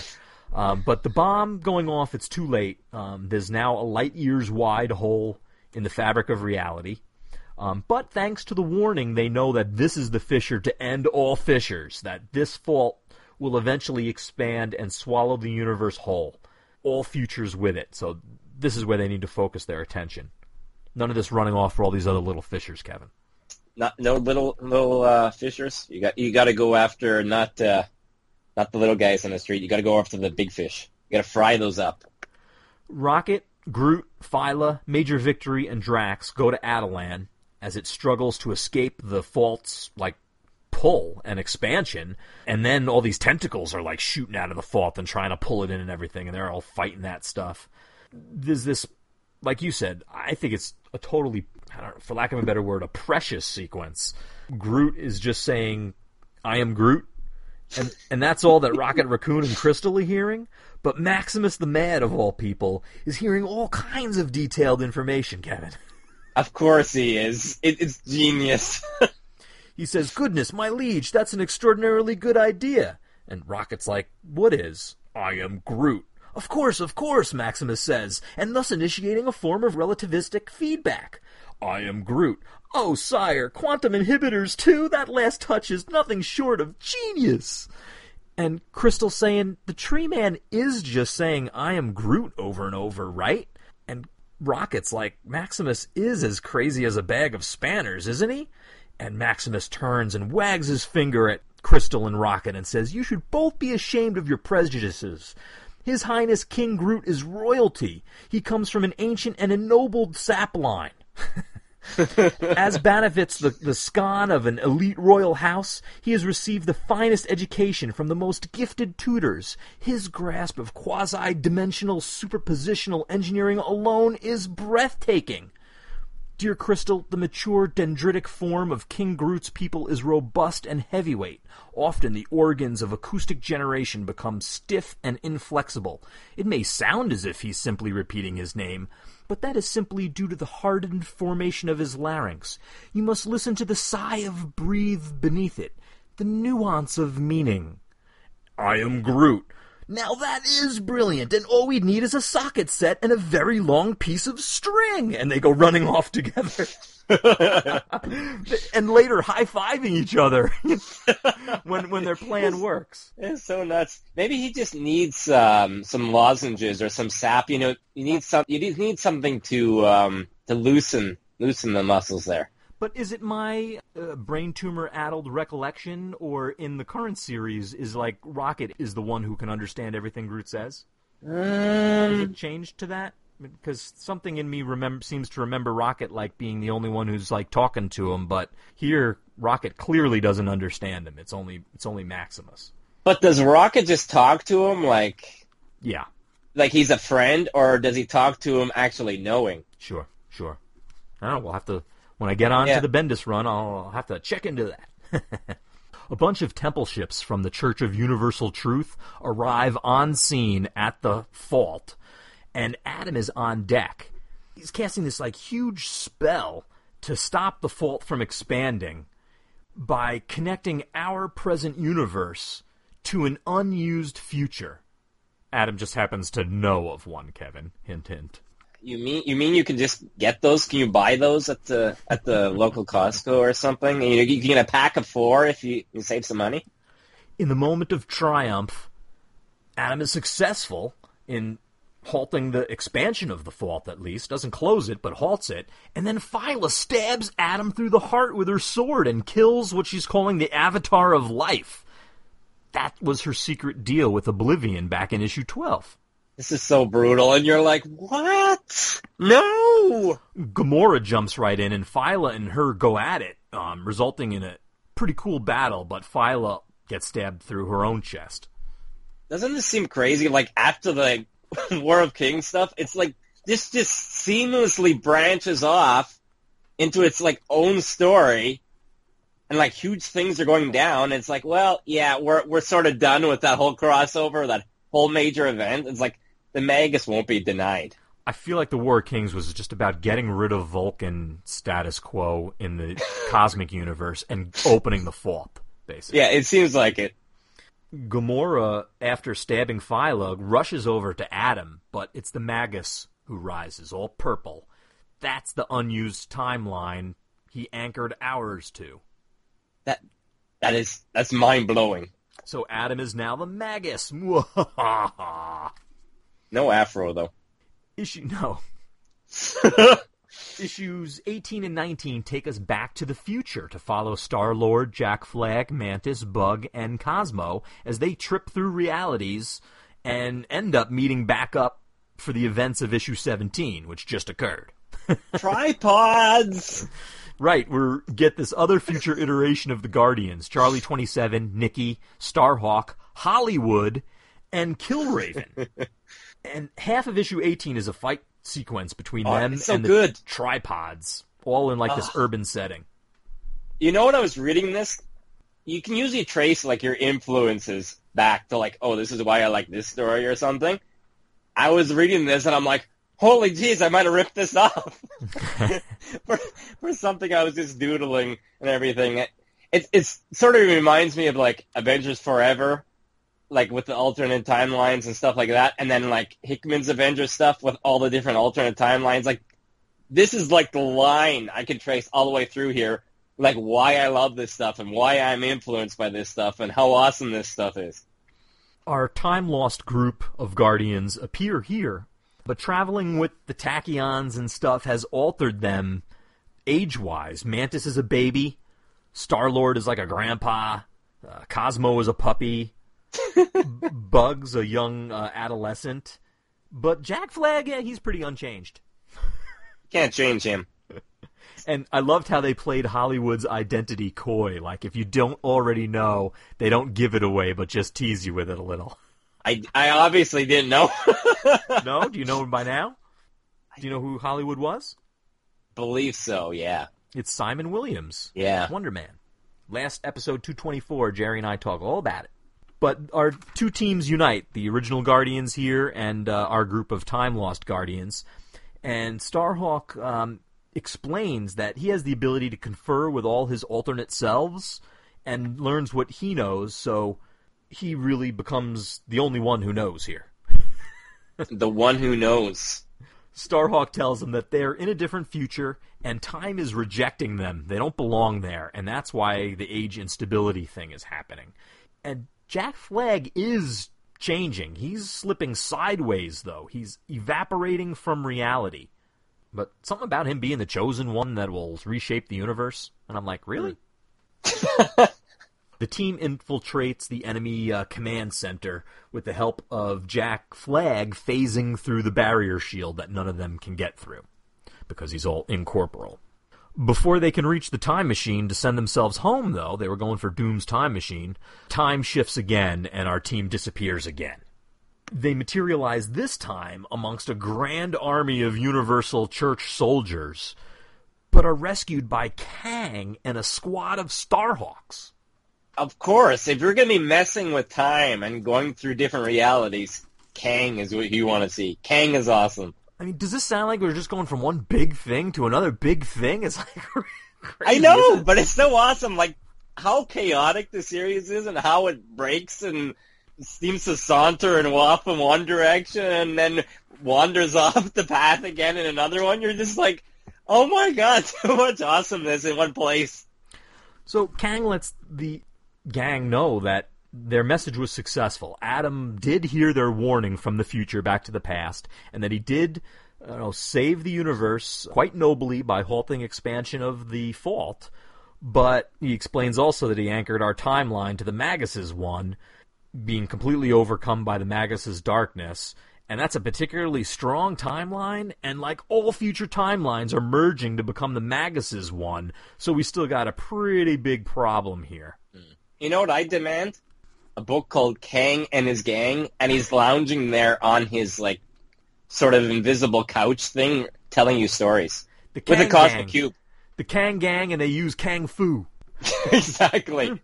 But the bomb going off, it's too late. There's now a light years wide hole in the fabric of reality. But thanks to the warning, they know that this is the fissure to end all fissures, that this fault will eventually expand and swallow the universe whole. All futures with it. So this is where they need to focus their attention. None of this running off for all these other little fissures, Kevin. No little fissures. You got to go after not the little guys on the street. You got to go after the big fish. You got to fry those up. Rocket, Groot, Phyla, Major Victory, and Drax go to Attilan as it struggles to escape the fault's pull and expansion, and then all these tentacles are shooting out of the fault and trying to pull it in and everything, and they're all fighting that stuff. There's this, like you said, I think it's a totally, for lack of a better word, a precious sequence. Groot is just saying, "I am Groot," and that's all that Rocket Raccoon and Crystal are hearing. But Maximus the Mad, of all people, is hearing all kinds of detailed information, Kevin. Of course he is. It's genius. He says, "Goodness, my liege, that's an extraordinarily good idea." And Rocket's like, "What is?" "I am Groot." Of course, Maximus says, and thus initiating a form of relativistic feedback. "I am Groot." "Oh, sire, quantum inhibitors too? That last touch is nothing short of genius." And Crystal saying, the Tree Man is just saying, "I am Groot" over and over, right? And Rocket's like, Maximus is as crazy as a bag of spanners, isn't he? And Maximus turns and wags his finger at Crystal and Rocket and says, "You should both be ashamed of your prejudices. His Highness King Groot is royalty. He comes from an ancient and ennobled sap line." As Banavit's the scion of an elite royal house, he has received the finest education from the most gifted tutors. His grasp of quasi-dimensional superpositional engineering alone is breathtaking. Dear Crystal, the mature dendritic form of King Groot's people is robust and heavyweight. Often the organs of acoustic generation become stiff and inflexible. It may sound as if he's simply repeating his name, but that is simply due to the hardened formation of his larynx. You must listen to the sigh of breathe beneath it, the nuance of meaning. I am Groot. Now that is brilliant, and all we'd need is a socket set and a very long piece of string. And they go running off together. And later high-fiving each other when their plan works. It's so nuts. Maybe he just needs some lozenges or some sap. You need something to loosen the muscles there. But is it my brain tumor-addled recollection, or in the current series, is like Rocket is the one who can understand everything Groot says? Has it changed to that? Because something in me seems to remember Rocket like being the only one who's like talking to him, but here Rocket clearly doesn't understand him. It's only Maximus. But does Rocket just talk to him like? Yeah. Like he's a friend, or does he talk to him actually knowing? Sure. I don't know. We'll have to. When I get on to the Bendis run, I'll have to check into that. A bunch of temple ships from the Church of Universal Truth arrive on scene at the Fault, and Adam is on deck. He's casting this like huge spell to stop the Fault from expanding by connecting our present universe to an unused future. Adam just happens to know of one, Kevin. Hint, hint. You mean you can just get those? Can you buy those at the local Costco or something? And you can get a pack of 4 if you save some money. In the moment of triumph, Adam is successful in halting the expansion of the Fault, at least. Doesn't close it, but halts it. And then Phyla stabs Adam through the heart with her sword and kills what she's calling the Avatar of Life. That was her secret deal with Oblivion back in issue 12. This is so brutal, and you're like, what? No! Gamora jumps right in, and Phyla and her go at it, resulting in a pretty cool battle, but Phyla gets stabbed through her own chest. Doesn't this seem crazy? Like, after the War of Kings stuff, it's like, this just seamlessly branches off into its, like, own story, and, like, huge things are going down, and it's like, well, yeah, we're sort of done with that whole crossover, that whole major event. It's like, the Magus won't be denied. I feel like the War of Kings was just about getting rid of Vulcan status quo in the cosmic universe and opening the Fault, basically. Yeah, it seems like it. Gamora, after stabbing Phyla, rushes over to Adam, but it's the Magus who rises, all purple. That's the unused timeline he anchored ours to. That's mind-blowing. So Adam is now the Magus. No afro, though. Issues 18 and 19 take us back to the future to follow Star-Lord, Jack Flag, Mantis, Bug, and Cosmo as they trip through realities and end up meeting back up for the events of issue 17, which just occurred. Tripods! Right, we get this other future iteration of the Guardians, Charlie 27, Nikki, Starhawk, Hollywood, and Killraven. And half of issue 18 is a fight sequence between them and the tripods, all in like this urban setting. You know, when I was reading this, you can usually trace like your influences back to like, oh, this is why I like this story or something. I was reading this and I'm like, holy jeez, I might have ripped this off for something I was just doodling and everything. It's sort of reminds me of like Avengers Forever, like with the alternate timelines and stuff like that, and then like Hickman's Avengers stuff with all the different alternate timelines. Like this is like the line I can trace all the way through here, like why I love this stuff and why I'm influenced by this stuff and how awesome this stuff is. Our time-lost group of Guardians appear here, but traveling with the Tachyons and stuff has altered them age-wise. Mantis is a baby, Star-Lord is like a grandpa, Cosmo is a puppy, Bug's a young adolescent, but Jack Flag, yeah, he's pretty unchanged. Can't change him. And I loved how they played Hollywood's identity coy. Like, if you don't already know, they don't give it away, but just tease you with it a little. I obviously didn't know. No? Do you know him by now? Do you know who Hollywood was? believe so, yeah. It's Simon Williams. Yeah. Wonder Man. Last episode 224, Jerry and I talk all about it. But our two teams unite, the original Guardians here and our group of time-lost Guardians. And Starhawk explains that he has the ability to confer with all his alternate selves and learns what he knows, so he really becomes the only one who knows here. The one who knows. Starhawk tells them that they're in a different future, and time is rejecting them. They don't belong there, and that's why the age instability thing is happening. And Jack Flag is changing. He's slipping sideways, though. He's evaporating from reality. But something about him being the chosen one that will reshape the universe, and I'm like, really? The team infiltrates the enemy command center with the help of Jack Flag phasing through the barrier shield that none of them can get through, because he's all incorporeal. Before they can reach the time machine to send themselves home, though, they were going for Doom's time machine, time shifts again, and our team disappears again. They materialize this time amongst a grand army of Universal Church soldiers, but are rescued by Kang and a squad of Starhawks. Of course, if you're going to be messing with time and going through different realities, Kang is what you want to see. Kang is awesome. I mean, does this sound like we're just going from one big thing to another big thing? It's like crazy, I know, but it's so awesome. Like, how chaotic the series is and how it breaks and seems to saunter and off in one direction and then wanders off the path again in another one. You're just like, oh my god, so much awesomeness in one place. So Kang lets the gang know that their message was successful. Adam did hear their warning from the future back to the past, and that he did save the universe quite nobly by halting expansion of the fault. But he explains also that he anchored our timeline to the Magus' one, being completely overcome by the Magus' darkness. And that's a particularly strong timeline, and like all future timelines are merging to become the Magus' one, so we still got a pretty big problem here. You know what I demand? A book called Kang and His Gang, and he's lounging there on his, like, sort of invisible couch thing, telling you stories. With a cosmic cube. The Kang Gang, and they use Kang Fu. Exactly.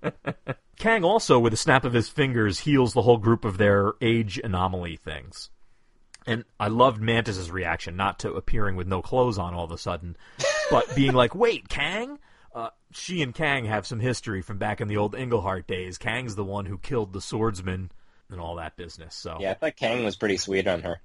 Kang also, with a snap of his fingers, heals the whole group of their age anomaly things. And I loved Mantis's reaction, not to appearing with no clothes on all of a sudden, but being like, wait, Kang? She and Kang have some history from back in the old Englehart days. Kang's the one who killed the swordsman and all that business. So yeah, I thought Kang was pretty sweet on her.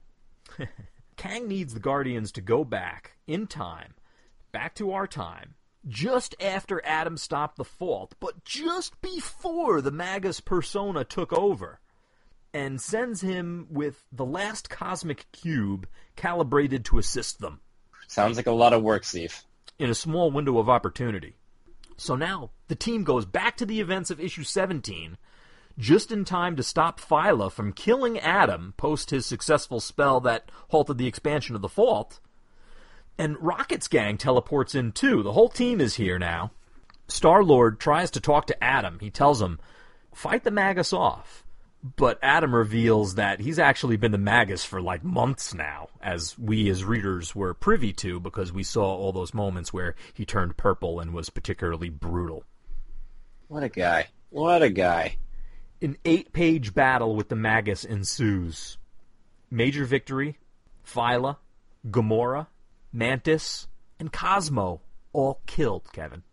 Kang needs the Guardians to go back in time, back to our time, just after Adam stopped the fault, but just before the Magus persona took over, and sends him with the last cosmic cube calibrated to assist them. Sounds like a lot of work, Steve. In a small window of opportunity. So now, the team goes back to the events of issue 17, just in time to stop Phyla from killing Adam post his successful spell that halted the expansion of the fault. And Rocket's gang teleports in too. The whole team is here now. Star-Lord tries to talk to Adam. He tells him, fight the Magus off. But Adam reveals that he's actually been the Magus for like months now, as we as readers were privy to because we saw all those moments where he turned purple and was particularly brutal. What a guy. What a guy. An 8-page battle with the Magus ensues. Major Victory, Phyla, Gamora, Mantis, and Cosmo all killed, Kevin.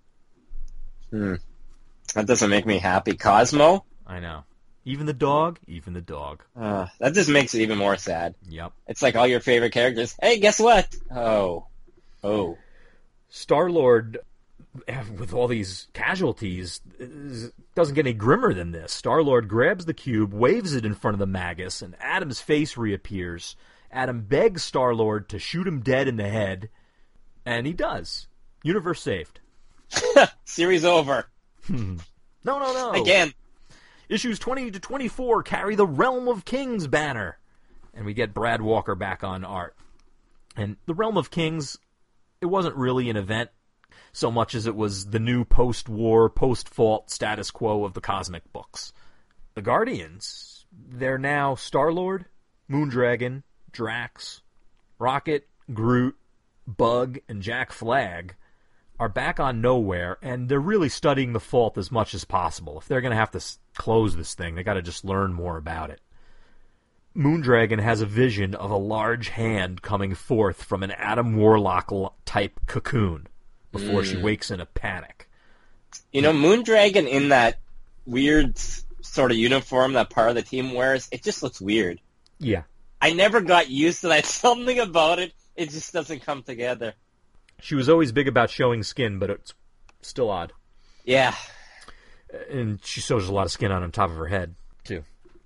That doesn't make me happy. Cosmo? I know. Even the dog? Even the dog. That just makes it even more sad. Yep. It's like all your favorite characters. Hey, guess what? Oh. Star-Lord, with all these casualties, doesn't get any grimmer than this. Star-Lord grabs the cube, waves it in front of the Magus, and Adam's face reappears. Adam begs Star-Lord to shoot him dead in the head, and he does. Universe saved. Series over. No. Again. Issues 20 to 24 carry the Realm of Kings banner. And we get Brad Walker back on art. And the Realm of Kings, it wasn't really an event so much as it was the new post-war, post-fault status quo of the cosmic books. The Guardians, they're now Star-Lord, Moondragon, Drax, Rocket, Groot, Bug, and Jack Flag are back on Nowhere, and they're really studying the fault as much as possible. If they're going to have to close this thing, they got to just learn more about it. Moondragon has a vision of a large hand coming forth from an Adam Warlock-type cocoon before she wakes in a panic. You know, Moondragon in that weird sort of uniform that part of the team wears, it just looks weird. Yeah. I never got used to that. Something about it, it just doesn't come together. She was always big about showing skin, but it's still odd. Yeah. And she shows a lot of skin on top of her head, too.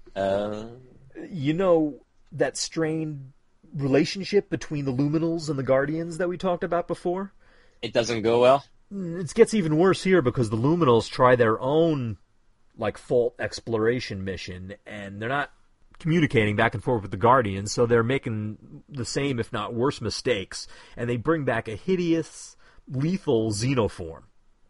You know that strained relationship between the Luminals and the Guardians that we talked about before? It doesn't go well? It gets even worse here because the Luminals try their own, fault exploration mission, and they're not communicating back and forth with the Guardians, so they're making the same, if not worse, mistakes, and they bring back a hideous, lethal xenoform.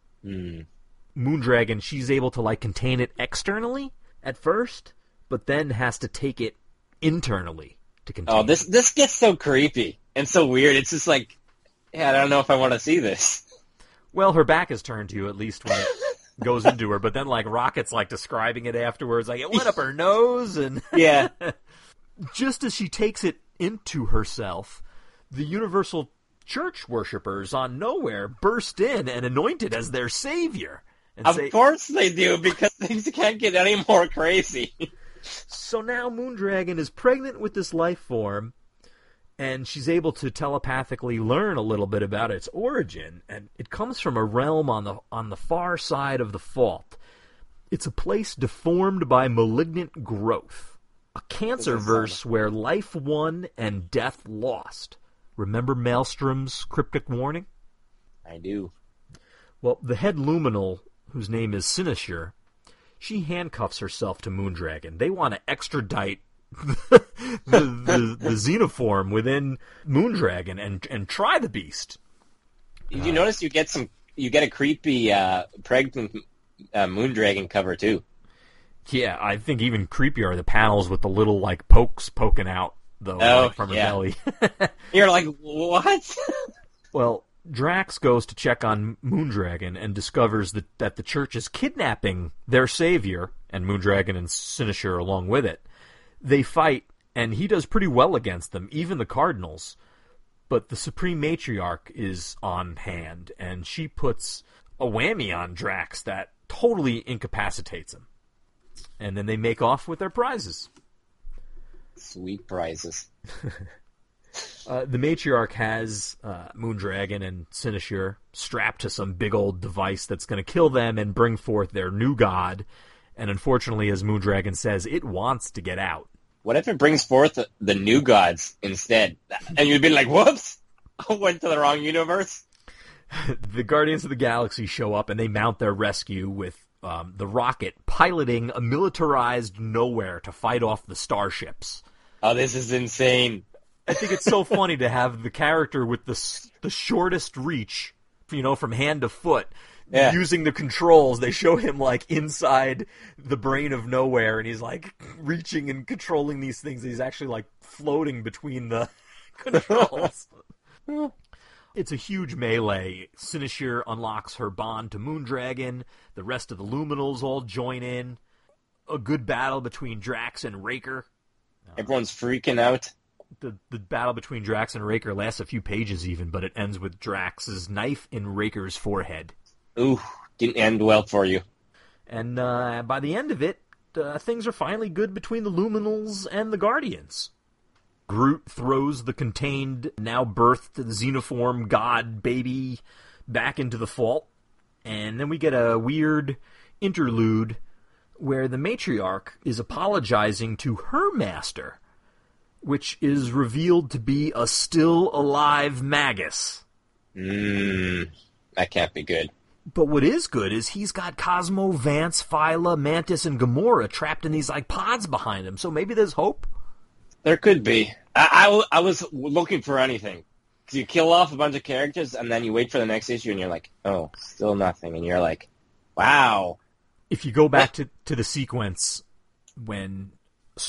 Moondragon, she's able to, contain it externally at first, but then has to take it internally to contain it. This gets so creepy and so weird. It's just I don't know if I want to see this. Well, her back is turned to you, at least when it goes into her, but then, Rocket's, describing it afterwards, it went up her nose, and... Yeah. Just as she takes it into herself, the Universal Church worshippers on Nowhere burst in and anoint it as their savior. And of course they do, because things can't get any more crazy. So now Moondragon is pregnant with this life form, and she's able to telepathically learn a little bit about its origin, and it comes from a realm on the far side of the fault. It's a place deformed by malignant growth, a cancer-verse where life won and death lost. Remember Maelstrom's cryptic warning? I do. Well, the head Luminal, whose name is Sinishir, she handcuffs herself to Moondragon. They want to extradite the xenoform within Moondragon and try the beast. Did you notice you get a creepy pregnant Moondragon cover too? Yeah, I think even creepier are the panels with the little pokes poking out though from her belly. You're like, what? Well, Drax goes to check on Moondragon and discovers that the church is kidnapping their savior, and Moondragon and Sinishir along with it. They fight, and he does pretty well against them, even the Cardinals. But the Supreme Matriarch is on hand, and she puts a whammy on Drax that totally incapacitates him. And then they make off with their prizes. Sweet prizes. The Matriarch has Moondragon and Sinishir strapped to some big old device that's going to kill them and bring forth their new god. And unfortunately, as Moondragon says, it wants to get out. What if it brings forth the new gods instead? And you'd be like, whoops, I went to the wrong universe. The Guardians of the Galaxy show up and they mount their rescue with the Rocket piloting a militarized Nowhere to fight off the starships. Oh, this is insane. I think it's so funny to have the character with the shortest reach, from hand to foot, using the controls. They show him inside the brain of Nowhere, and he's reaching and controlling these things. He's actually floating between the controls. It's a huge melee. Sinishir unlocks her bond to Moondragon. The rest of the Luminals all join in. A good battle between Drax and Raker. Everyone's freaking out. The battle between Drax and Raker lasts a few pages even, but it ends with Drax's knife in Raker's forehead. Ooh, didn't end well for you. And by the end of it, things are finally good between the Luminals and the Guardians. Groot throws the contained, now birthed xenoform god baby back into the fault, and then we get a weird interlude where the Matriarch is apologizing to her master, which is revealed to be a still-alive Magus. That can't be good. But what is good is he's got Cosmo, Vance, Phyla, Mantis, and Gamora trapped in these pods behind him, so maybe there's hope? There could be. I was looking for anything. Because you kill off a bunch of characters, and then you wait for the next issue, and you're like, oh, still nothing. And you're like, wow. If you go back to the sequence when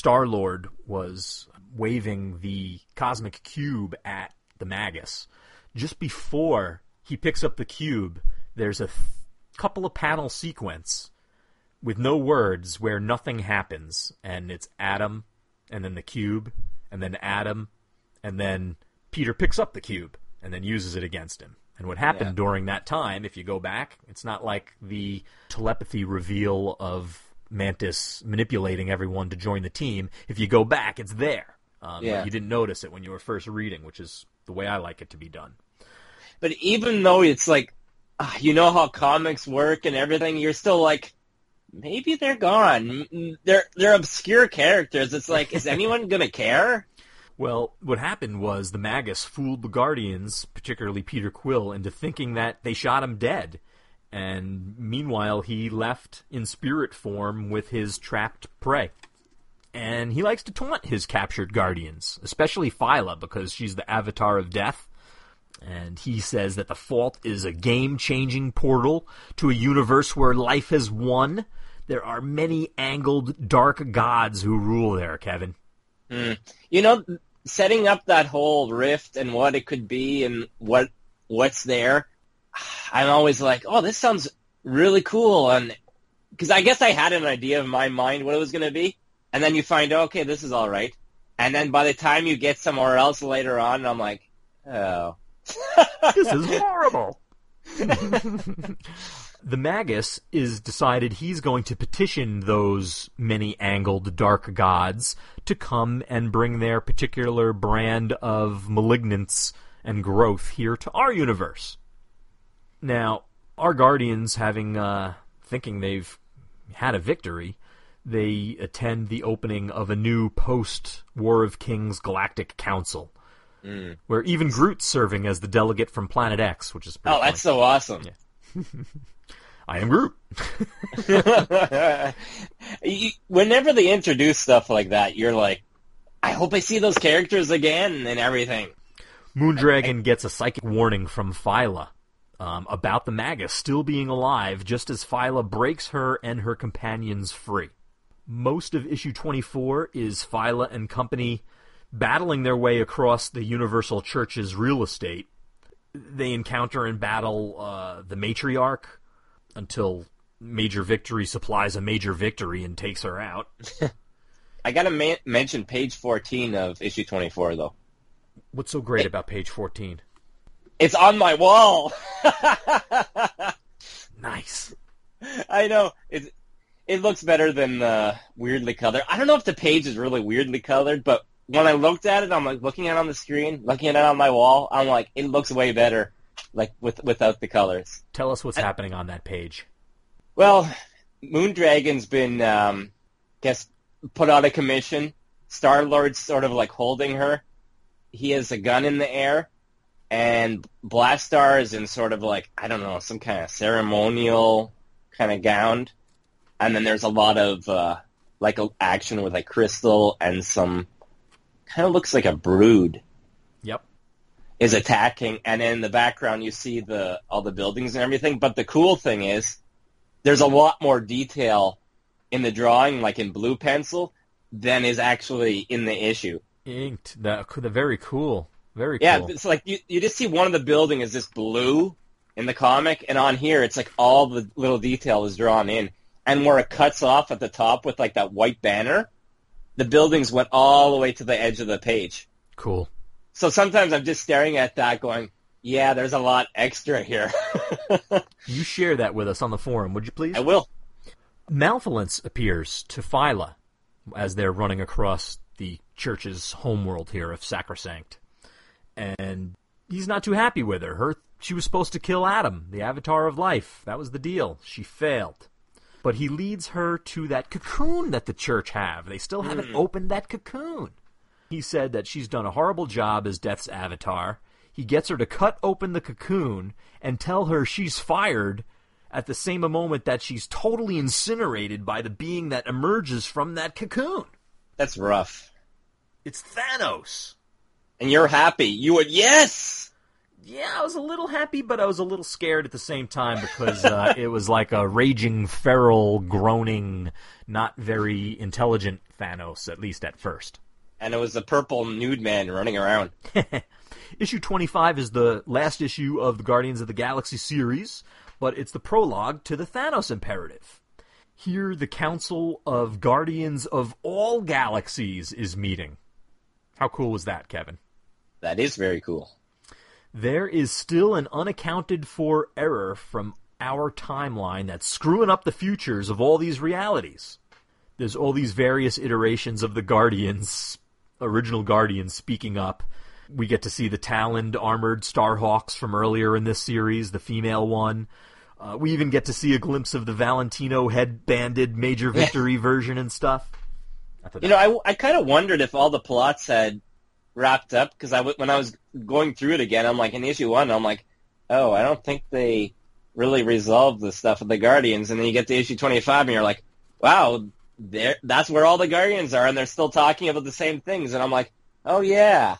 Star-Lord was waving the cosmic cube at the Magus, just before he picks up the cube, there's a couple of panel sequence with no words where nothing happens, and it's Adam, and then the cube, and then Adam, and then Peter picks up the cube and then uses it against him. And what happened during that time, if you go back, it's not like the telepathy reveal of Mantis manipulating everyone to join the team. If you go back, it's there. You didn't notice it when you were first reading, which is the way I like it to be done. But even though it's like, you know how comics work and everything, you're still like, maybe they're gone. They're obscure characters. It's like, is anyone going to care? Well, what happened was the Magus fooled the Guardians, particularly Peter Quill, into thinking that they shot him dead. And meanwhile, he left in spirit form with his trapped prey. And he likes to taunt his captured Guardians, especially Phyla, because she's the avatar of death. And he says that the Fault is a game-changing portal to a universe where life has won. There are many angled dark gods who rule there, Kevin. You know, setting up that whole rift and what it could be and what's there, I'm always like, oh, this sounds really cool. And because I guess I had an idea in my mind what it was going to be. And then you find, okay, this is all right. And then by the time you get somewhere else later on, I'm like, oh. This is horrible. The Magus is decided he's going to petition those many-angled dark gods to come and bring their particular brand of malignance and growth here to our universe. Now, our Guardians, thinking they've had a victory, they attend the opening of a new post-War of Kings Galactic Council, where even Groot's serving as the delegate from Planet X, which is pretty funny. That's so awesome. Yeah. I am Groot. Whenever they introduce stuff like that, you're like, I hope I see those characters again and everything. Moondragon gets a psychic warning from Phyla about the Magus still being alive, just as Phyla breaks her and her companions free. Most of issue 24 is Phyla and company battling their way across the Universal Church's real estate. They encounter and battle the Matriarch until Major Victory supplies a Major Victory and takes her out. I gotta mention page 14 of issue 24, though. What's so great about page 14? It's on my wall! Nice. I know. It looks better than weirdly colored. I don't know if the page is really weirdly colored, but when I looked at it, I'm like looking at it on the screen, looking at it on my wall, I'm like, it looks way better, like without the colors. Tell us what's happening on that page. Well, Moondragon's been, put out of commission. Star-Lord's sort of like holding her. He has a gun in the air, and Blastar is in sort of like, I don't know, some kind of ceremonial kind of gown. And then there's a lot of action with like Crystal and some kind of looks like a brood. Yep. Is attacking, and in the background you see all the buildings and everything. But the cool thing is, there's a lot more detail in the drawing, like in blue pencil, than is actually in the issue. Inked. They're very cool. Very cool. Yeah, it's like you just see one of the building is this blue in the comic, and on here it's like all the little detail is drawn in. And where it cuts off at the top with like that white banner, the buildings went all the way to the edge of the page. Cool. So sometimes I'm just staring at that going, yeah, there's a lot extra here. You share that with us on the forum, would you please? I will. Malevolence appears to Phyla as they're running across the church's homeworld here of Sacrosanct. And he's not too happy with her. She was supposed to kill Adam, the avatar of life. That was the deal. She failed. But he leads her to that cocoon that the church have. They still haven't opened that cocoon. He said that she's done a horrible job as Death's avatar. He gets her to cut open the cocoon and tell her she's fired at the same moment that she's totally incinerated by the being that emerges from that cocoon. That's rough. It's Thanos. And you're happy. You would, yes! Yeah, I was a little happy, but I was a little scared at the same time because it was like a raging, feral, groaning, not very intelligent Thanos, at least at first. And it was a purple nude man running around. Issue 25 is the last issue of the Guardians of the Galaxy series, but it's the prologue to the Thanos Imperative. Here, the Council of Guardians of all galaxies is meeting. How cool was that, Kevin? That is very cool. There is still an unaccounted-for error from our timeline that's screwing up the futures of all these realities. There's all these various iterations of the Guardians, original Guardians, speaking up. We get to see the Taloned armored Starhawks from earlier in this series, the female one. We even get to see a glimpse of the Valentino head-banded Major Victory version and stuff. I kind of wondered if all the plots had wrapped up, because when I was going through it again, I'm like, in issue 1, I'm like, oh, I don't think they really resolved the stuff with the Guardians. And then you get to issue 25, and you're like, wow, that's where all the Guardians are, and they're still talking about the same things. And I'm like, oh, yeah.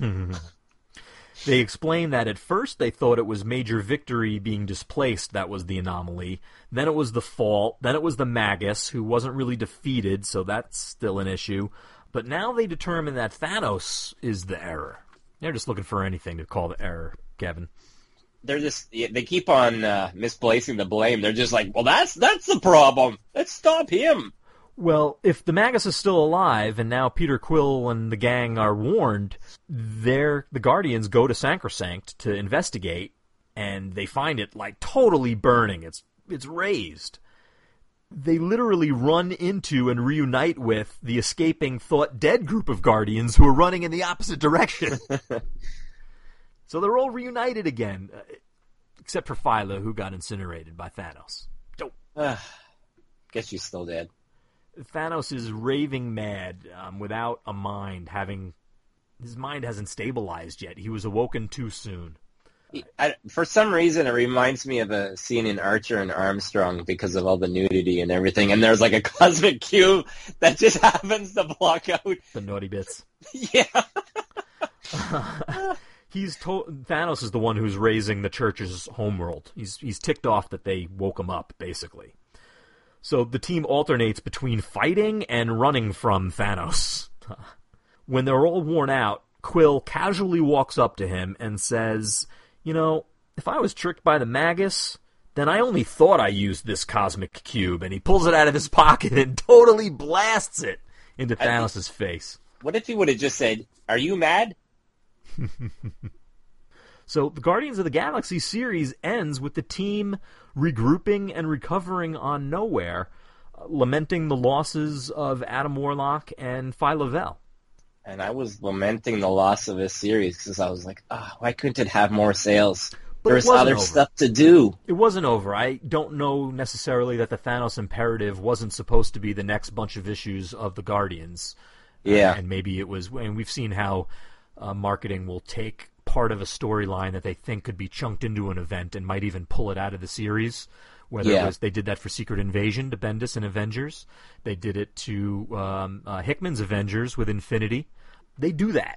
They explain that at first they thought it was Major Victory being displaced that was the anomaly. Then it was the Fault. Then it was the Magus, who wasn't really defeated, so that's still an issue. But now they determine that Thanos is the error. They're just looking for anything to call the error, Kevin. They keep on misplacing the blame. They're just like, well, that's the problem. Let's stop him. Well, if the Magus is still alive, and now Peter Quill and the gang are warned, the Guardians go to Sacrosanct to investigate, and they find it, like, totally burning. It's razed. They literally run into and reunite with the escaping thought dead group of Guardians who are running in the opposite direction. So they're all reunited again, except for Phyla, who got incinerated by Thanos. Guess she's still dead. Thanos is raving mad, without a mind. His mind hasn't stabilized yet. He was awoken too soon. For some reason, it reminds me of a scene in Archer and Armstrong because of all the nudity and everything. And there's like a cosmic cube that just happens to block out the naughty bits. Yeah. Thanos is the one who's raising the church's homeworld. He's ticked off that they woke him up, basically. So the team alternates between fighting and running from Thanos. When they're all worn out, Quill casually walks up to him and says, if I was tricked by the Magus, then I only thought I used this cosmic cube. And he pulls it out of his pocket and totally blasts it into Thanos' face. What if he would have just said, are you mad? So the Guardians of the Galaxy series ends with the team regrouping and recovering on Nowhere, lamenting the losses of Adam Warlock and Phyla-Vell. And I was lamenting the loss of this series because I was like, why couldn't it have more sales? There's other stuff to do. It wasn't over. I don't know necessarily that the Thanos Imperative wasn't supposed to be the next bunch of issues of the Guardians. Yeah. And maybe it was, and we've seen how marketing will take part of a storyline that they think could be chunked into an event and might even pull it out of the series. They did that for Secret Invasion to Bendis and Avengers. They did it to Hickman's Avengers with Infinity. They do that,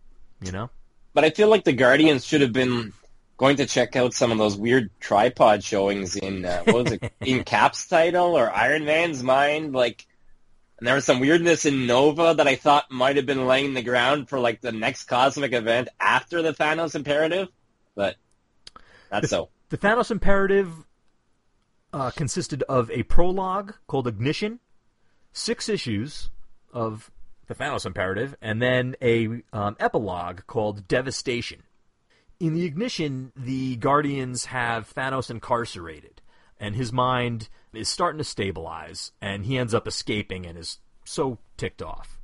But I feel like the Guardians should have been going to check out some of those weird tripod showings in in Cap's title or Iron Man's mind, and there was some weirdness in Nova that I thought might have been laying the ground for the next cosmic event after the Thanos Imperative, but not so. The Thanos Imperative consisted of a prologue called Ignition, 6 issues of the Thanos Imperative, and then a epilogue called Devastation. In the Ignition, the Guardians have Thanos incarcerated, and his mind is starting to stabilize, and he ends up escaping and is so ticked off.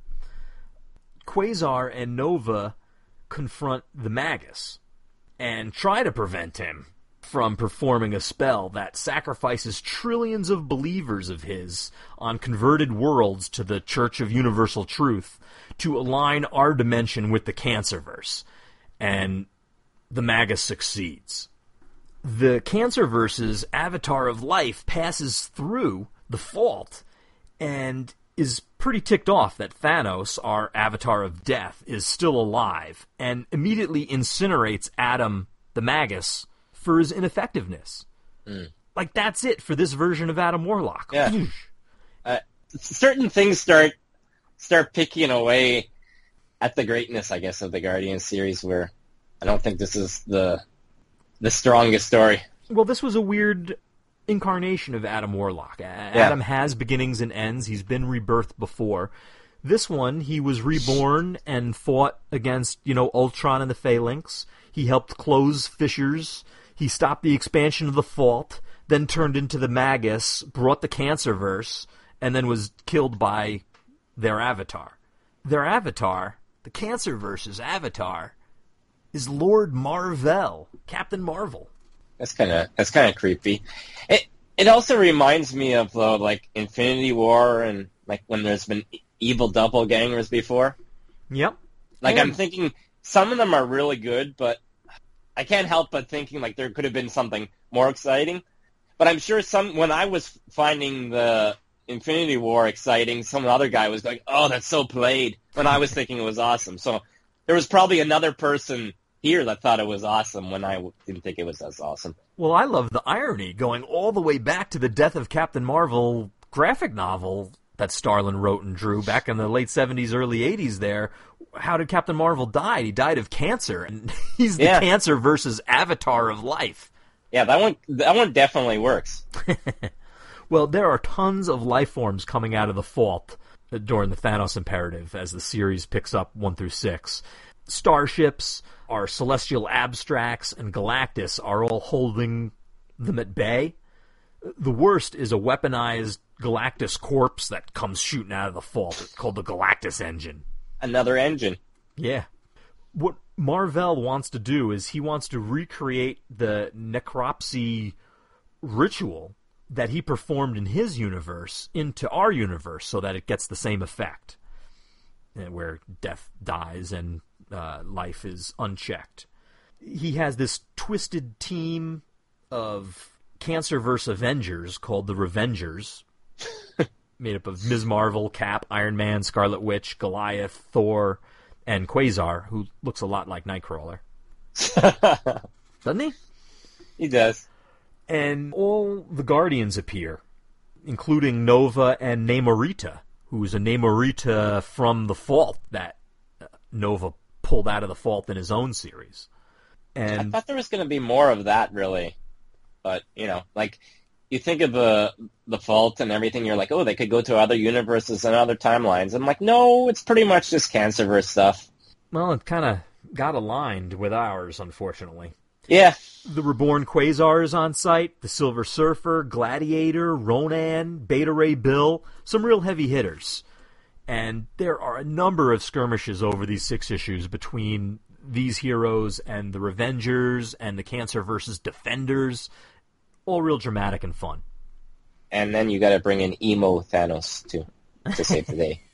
Quasar and Nova confront the Magus and try to prevent him from performing a spell that sacrifices trillions of believers of his on converted worlds to the Church of Universal Truth to align our dimension with the Cancerverse. And the Magus succeeds. The Cancerverse's Avatar of Life passes through the Fault and is pretty ticked off that Thanos, our Avatar of Death, is still alive and immediately incinerates Adam the Magus for his ineffectiveness. That's it for this version of Adam Warlock. Yeah. Certain things start picking away at the greatness, I guess, of the Guardian series, where I don't think this is the strongest story. Well, this was a weird incarnation of Adam Warlock. Adam has beginnings and ends. He's been rebirthed before. This one, he was reborn and fought against, Ultron and the Phalanx. He helped close fissures. He stopped the expansion of the Fault, then turned into the Magus, brought the Cancerverse, and then was killed by their avatar. Their avatar, the Cancerverse's avatar, is Lord Mar-Vell, Captain Marvel. That's kind of creepy. It also reminds me of like Infinity War and like when there's been evil doppelgangers before. Yep. Like I'm thinking some of them are really good, but I can't help but thinking like there could have been something more exciting. But I'm sure when I was finding the Infinity War exciting, some other guy was like, "Oh, that's so played," when I was thinking it was awesome. So there was probably another person here that thought it was awesome when I didn't think it was as awesome. Well, I love the irony going all the way back to the Death of Captain Marvel graphic novel that Starlin wrote and drew back in the late 70s, early 80s there. How did Captain Marvel die? He died of cancer, and he's the cancer versus avatar of life. Yeah, that one definitely works. Well, there are tons of life forms coming out of the Fault during the Thanos Imperative as the series picks up 1 through 6. Starships, our celestial abstracts, and Galactus are all holding them at bay. The worst is a weaponized Galactus corpse that comes shooting out of the Fault. It's called the Galactus engine. Another engine. Yeah. What Mar-Vell wants to do is he wants to recreate the necropsy ritual that he performed in his universe into our universe so that it gets the same effect, where death dies and life is unchecked. He has this twisted team of Cancerverse Avengers called the Revengers, made up of Ms. Marvel, Cap, Iron Man, Scarlet Witch, Goliath, Thor, and Quasar, who looks a lot like Nightcrawler. Doesn't he? He does. And all the Guardians appear, including Nova and Namorita, who's a Namorita from the Fault that Nova pulled out of the Fault in his own series. And I thought there was going to be more of that, really. But, like, you think of the Fault and everything, you're like, oh, they could go to other universes and other timelines. I'm like, no, it's pretty much just Cancerverse stuff. Well, it kind of got aligned with ours, unfortunately. Yeah. The Reborn Quasar is on site, the Silver Surfer, Gladiator, Ronan, Beta Ray Bill, some real heavy hitters. And there are a number of skirmishes over these 6 issues between these heroes and the Revengers and the Cancerverse's Defenders. All real dramatic and fun. And then you got to bring in emo Thanos to save the day.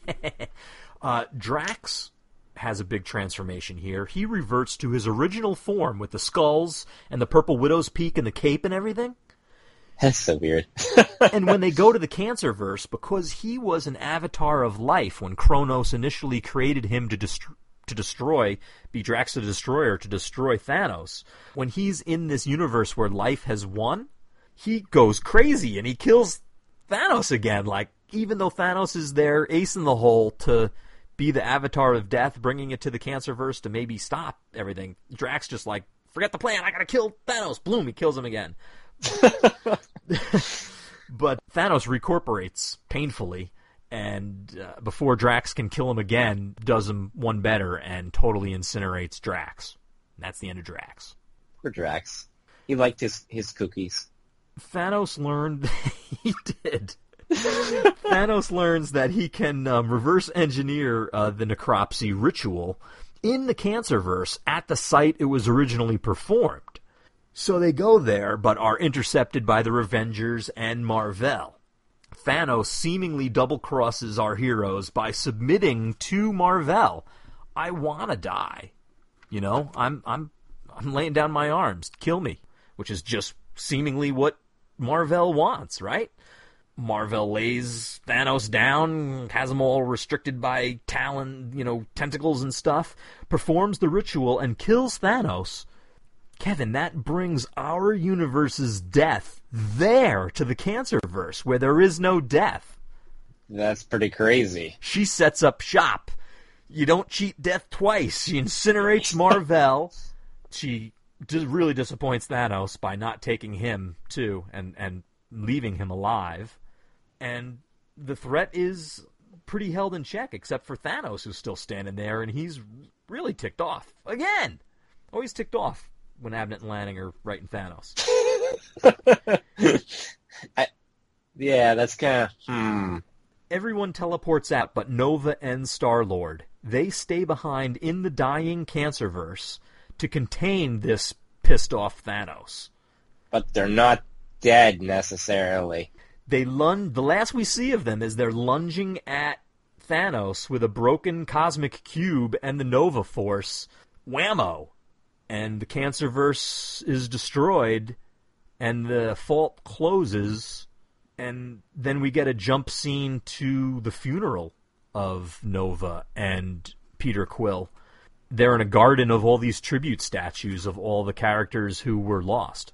Drax has a big transformation here. He reverts to his original form with the skulls and the Purple Widow's peak and the cape and everything. That's so weird. And when they go to the Cancerverse, because he was an avatar of life when Kronos initially created him to destroy, be Drax the Destroyer, to destroy Thanos, when he's in this universe where life has won, he goes crazy and he kills Thanos again. Like, even though Thanos is there, ace in the hole to be the avatar of death, bringing it to the Cancerverse to maybe stop everything, Drax just like, forget the plan, I gotta kill Thanos. Bloom, he kills him again. But Thanos recorporates painfully, and before Drax can kill him again, does him one better and totally incinerates Drax. And that's the end of Drax. Poor Drax. He liked his cookies. Thanos learned he did. Thanos learns that he can reverse engineer the necropsy ritual in the Cancerverse at the site it was originally performed. So they go there, but are intercepted by the Revengers and Mar-Vell. Thanos seemingly double-crosses our heroes by submitting to Mar-Vell. I want to die. I'm laying down my arms. Kill me. Which is just seemingly what Mar-Vell wants, right? Mar-Vell lays Thanos down, has them all restricted by tentacles and stuff, performs the ritual, and kills Thanos. Kevin, that brings our universe's death there to the Cancerverse, where there is no death. That's pretty crazy. She sets up shop. You don't cheat death twice. She incinerates Mar-Vell, She really disappoints Thanos by not taking him, too, and leaving him alive. And the threat is pretty held in check, except for Thanos, who's still standing there, and he's really ticked off. Again! Always ticked off when Abnett and Lanning are writing Thanos. Yeah, that's kind of... Everyone teleports out, but Nova and Star-Lord. They stay behind in the dying Cancerverse to contain this pissed-off Thanos. But they're not dead, necessarily. The last we see of them is they're lunging at Thanos with a broken cosmic cube and the Nova Force. Whammo! And the Cancerverse is destroyed, and the vault closes, and then we get a jump scene to the funeral of Nova and Peter Quill. They're in a garden of all these tribute statues of all the characters who were lost.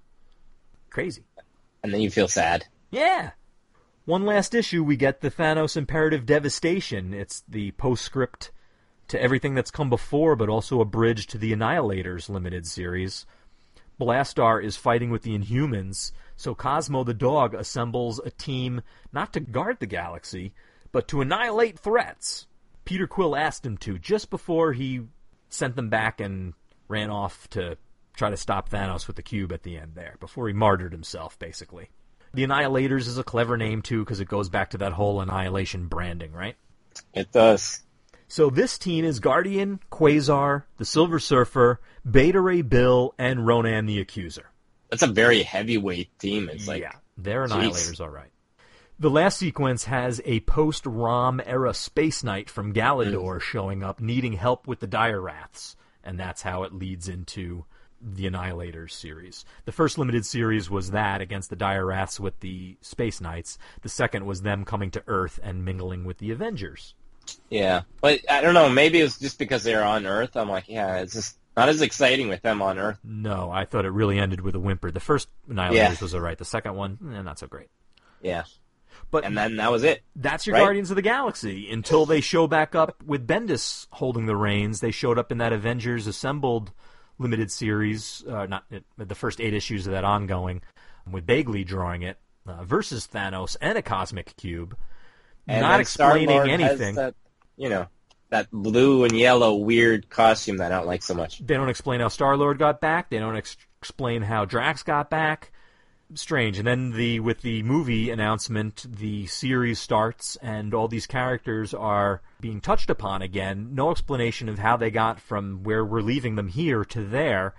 Crazy. And then you feel sad. Yeah! One last issue, we get the Thanos Imperative Devastation. It's the postscript to everything that's come before, but also a bridge to the Annihilators limited series. Blastar is fighting with the Inhumans, so Cosmo the dog assembles a team not to guard the galaxy, but to annihilate threats. Peter Quill asked him to, just before he sent them back and ran off to try to stop Thanos with the cube at the end there, before he martyred himself, basically. The Annihilators is a clever name, too, because it goes back to that whole Annihilation branding, right? It does. So this team is Guardian, Quasar, the Silver Surfer, Beta Ray Bill, and Ronan the Accuser. That's a very heavyweight team. It's like, yeah, they're Annihilators, all right. The last sequence has a post-Rom era Space Knight from Galador showing up, needing help with the Dire Wraths, and that's how it leads into the Annihilators series. The first limited series was that, against the Dire Wraths with the Space Knights. The second was them coming to Earth and mingling with the Avengers. Yeah, but I don't know, maybe it was just because they were on Earth. I'm like, yeah, it's just not as exciting with them on Earth. No, I thought it really ended with a whimper. The first Annihilators was all right. The second one, not so great. Yeah. But and then that was it. That's your Guardians of the Galaxy, until they show back up with Bendis holding the reins. They showed up in that Avengers Assembled limited series, not the first 8 issues of that ongoing, with Bagley drawing it, versus Thanos and a cosmic cube. And not explaining Star-Lord anything. Has that, that blue and yellow weird costume that I don't like so much. They don't explain how Star-Lord got back. They don't explain how Drax got back. Strange. And then with the movie announcement, the series starts, and all these characters are being touched upon again. No explanation of how they got from where we're leaving them here to there,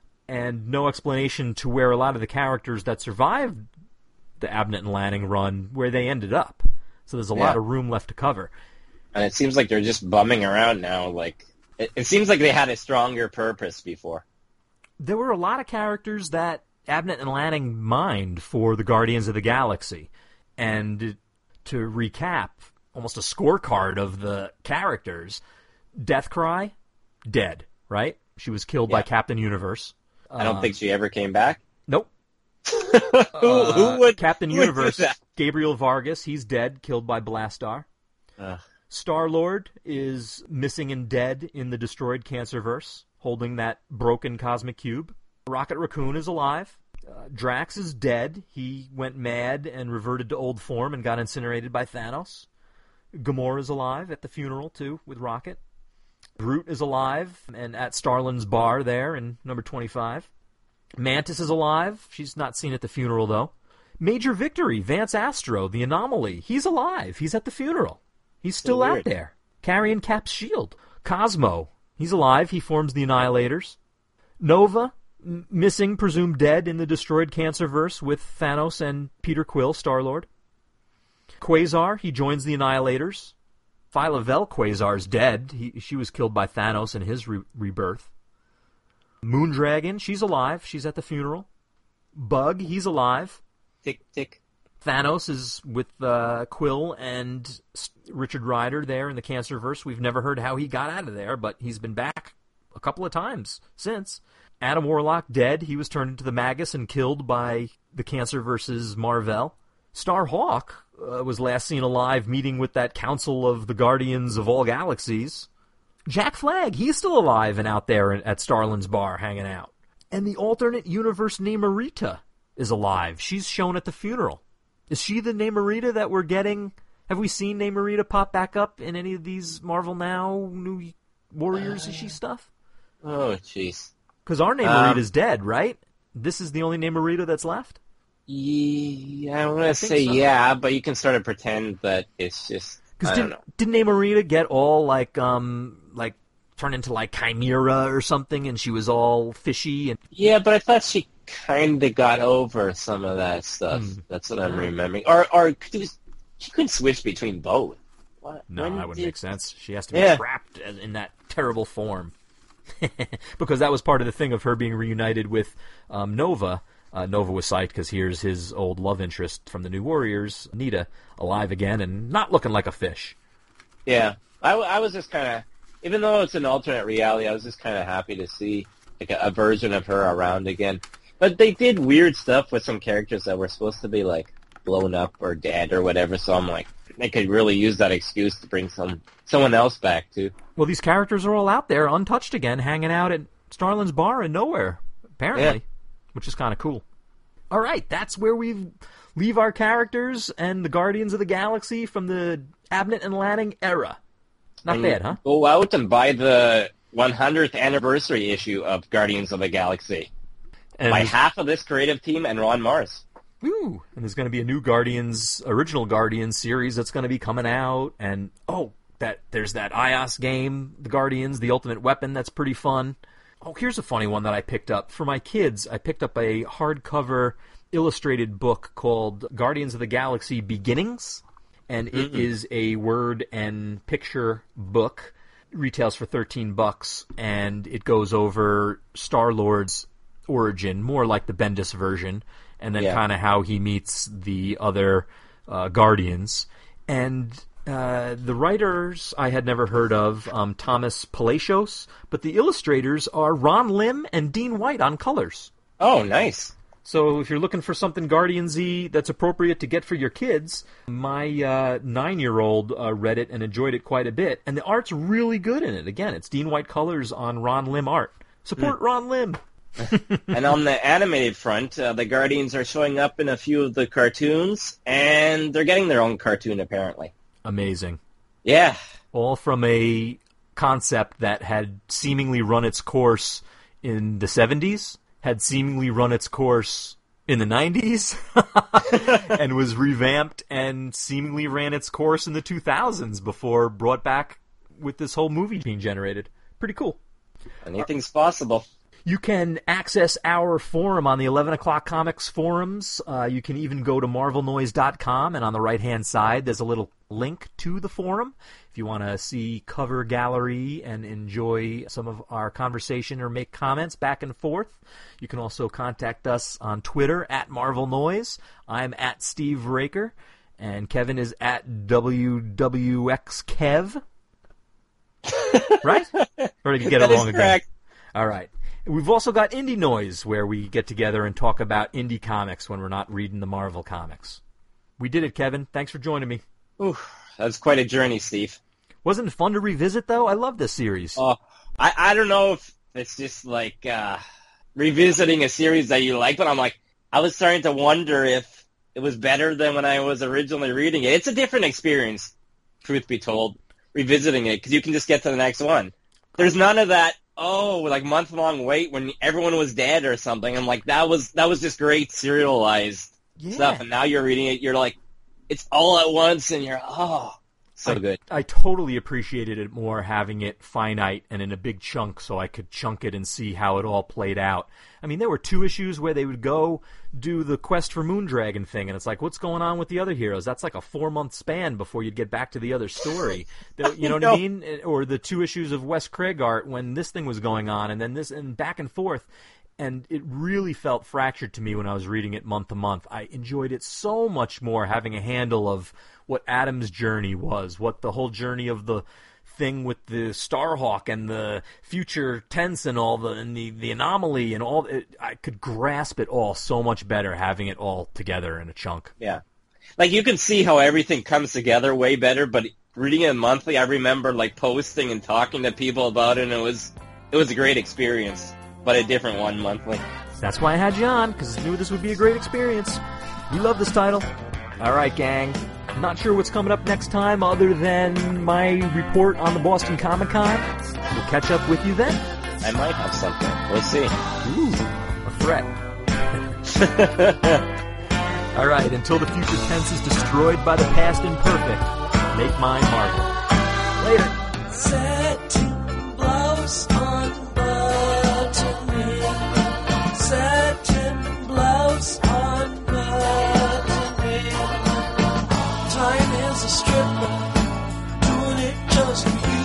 and no explanation to where a lot of the characters that survived the Abnett and Lanning run, where they ended up. So there's a lot of room left to cover. And it seems like they're just bumming around now. Like it seems like they had a stronger purpose before. There were a lot of characters that Abnett and Lanning mined for the Guardians of the Galaxy. And to recap, almost a scorecard of the characters, Deathcry, dead, right? She was killed by Captain Universe. I don't think she ever came back. Nope. Who would Captain Universe, Gabriel Vargas, he's dead, killed by Blastar. Star-Lord is missing and dead in the destroyed Cancerverse, holding that broken cosmic cube. Rocket Raccoon is alive. Drax is dead. He went mad and reverted to old form and got incinerated by Thanos. Gamora is alive at the funeral, too, with Rocket. Groot is alive and at Starlin's bar there in number 25. Mantis is alive. She's not seen at the funeral, though. Major Victory, Vance Astro, the Anomaly. He's alive. He's at the funeral. He's still out there, carrying Cap's shield. Cosmo, he's alive. He forms the Annihilators. Nova, missing, presumed dead in the destroyed Cancerverse with Thanos and Peter Quill, Star-Lord. Quasar, he joins the Annihilators. Phyla-Vell Quasar's dead. She was killed by Thanos in his rebirth. Moondragon, she's alive. She's at the funeral. Bug, he's alive. Tick, tick. Thanos is with Quill and Richard Rider there in the Cancerverse. We've never heard how he got out of there, but he's been back a couple of times since. Adam Warlock dead. He was turned into the Magus and killed by the Cancerverse's Mar-Vell. Starhawk was last seen alive meeting with that Council of the Guardians of all Galaxies. Jack Flag, he's still alive and out there at Starlin's bar hanging out. And the alternate universe Namorita is alive. She's shown at the funeral. Is she the Namorita that we're getting? Have we seen Namorita pop back up in any of these Marvel Now New Warriors-ishy stuff? Oh, jeez. Because our Namorita's dead, right? This is the only Namorita that's left? Yeah, I'm going to say so. Yeah, but you can sort of pretend that it's just, I don't know. Didn't Namorita get all, like, turn into, like, Chimera or something, and she was all fishy? And Yeah, but I thought she kind of got over some of that stuff. That's what I'm remembering. Or she couldn't switch between both. What? No, that wouldn't make sense. She has to be trapped in that terrible form. Because that was part of the thing of her being reunited with Nova. Nova was psyched because here's his old love interest from the New Warriors, Nita, alive again and not looking like a fish. Yeah, I was just kind of, even though it's an alternate reality, I was just kind of happy to see like a version of her around again. But they did weird stuff with some characters that were supposed to be like blown up or dead or whatever, so I'm like, they could really use that excuse to bring someone else back too. Well, these characters are all out there, untouched again, hanging out at Starlin's bar in nowhere, apparently, which is kind of cool. All right, that's where we leave our characters and the Guardians of the Galaxy from the Abnett and Lanning era. Not bad, huh? Go out and buy the 100th anniversary issue of Guardians of the Galaxy by half of this creative team and Ron Morris. Ooh, and there's going to be a new original Guardians series that's going to be coming out, and there's that iOS game, the Guardians, the Ultimate Weapon, that's pretty fun. Oh, here's a funny one that I picked up. For my kids, I picked up a hardcover illustrated book called Guardians of the Galaxy Beginnings, and it is a word and picture book. It retails for $13, and it goes over Star-Lord's origin, more like the Bendis version, and then kind of how he meets the other Guardians. And the writers I had never heard of, Thomas Palacios, but the illustrators are Ron Lim and Dean White on colors. Oh, nice. So if you're looking for something Guardians-y that's appropriate to get for your kids, my 9-year-old read it and enjoyed it quite a bit. And the art's really good in it. Again, it's Dean White colors on Ron Lim art. Support Ron Lim. And on the animated front, the Guardians are showing up in a few of the cartoons, and they're getting their own cartoon, apparently. Amazing. Yeah. All from a concept that had seemingly run its course in the 70s, had seemingly run its course in the 90s, and was revamped and seemingly ran its course in the 2000s before brought back with this whole movie being generated. Pretty cool. Anything's possible. You can access our forum on the 11 O'Clock Comics forums. You can even go to marvelnoise.com, and on the right-hand side, there's a little link to the forum. If you want to see cover gallery and enjoy some of our conversation or make comments back and forth, you can also contact us on Twitter at MarvelNoise. I'm at Steve Raker, and Kevin is at WWXKev. Right? Or did you get it wrong again? Correct. All right. We've also got Indie Noise, where we get together and talk about indie comics when we're not reading the Marvel comics. We did it, Kevin. Thanks for joining me. Ooh, that was quite a journey, Steve. Wasn't it fun to revisit, though? I love this series. I don't know if it's just like revisiting a series that you like, but I was starting to wonder if it was better than when I was originally reading it. It's a different experience, truth be told, revisiting it, because you can just get to the next one. There's none of that, month-long wait when everyone was dead or something. I'm like, that was just great serialized stuff, and now you're reading it, you're like, it's all at once, and you're, so good. I totally appreciated it more having it finite and in a big chunk so I could chunk it and see how it all played out. I mean, there were 2 issues where they would go do the Quest for Moondragon thing, and it's like, what's going on with the other heroes? That's like a 4-month span before you'd get back to the other story. You know what I mean? Or the 2 issues of Wes Craig art when this thing was going on, and then this, and back and forth. And it really felt fractured to me when I was reading it month to month. I enjoyed it so much more having a handle of what Adam's journey was, what the whole journey of the thing with the Starhawk and the future tense and all the anomaly and all. I could grasp it all so much better having it all together in a chunk. Yeah. Like, you can see how everything comes together way better, but reading it monthly, I remember like posting and talking to people about it, and it was a great experience, but a different one monthly. That's why I had you on, because I knew this would be a great experience. We love this title. All right, gang. I'm not sure what's coming up next time other than my report on the Boston Comic Con. We'll catch up with you then. I might have something. We'll see. Ooh, a threat. All right, until the future tense is destroyed by the past imperfect, make mine Marvel. Later. Satin blouse unbuttoning. Satin blouse unbuttoning. Time is a stripper, doing it just for you.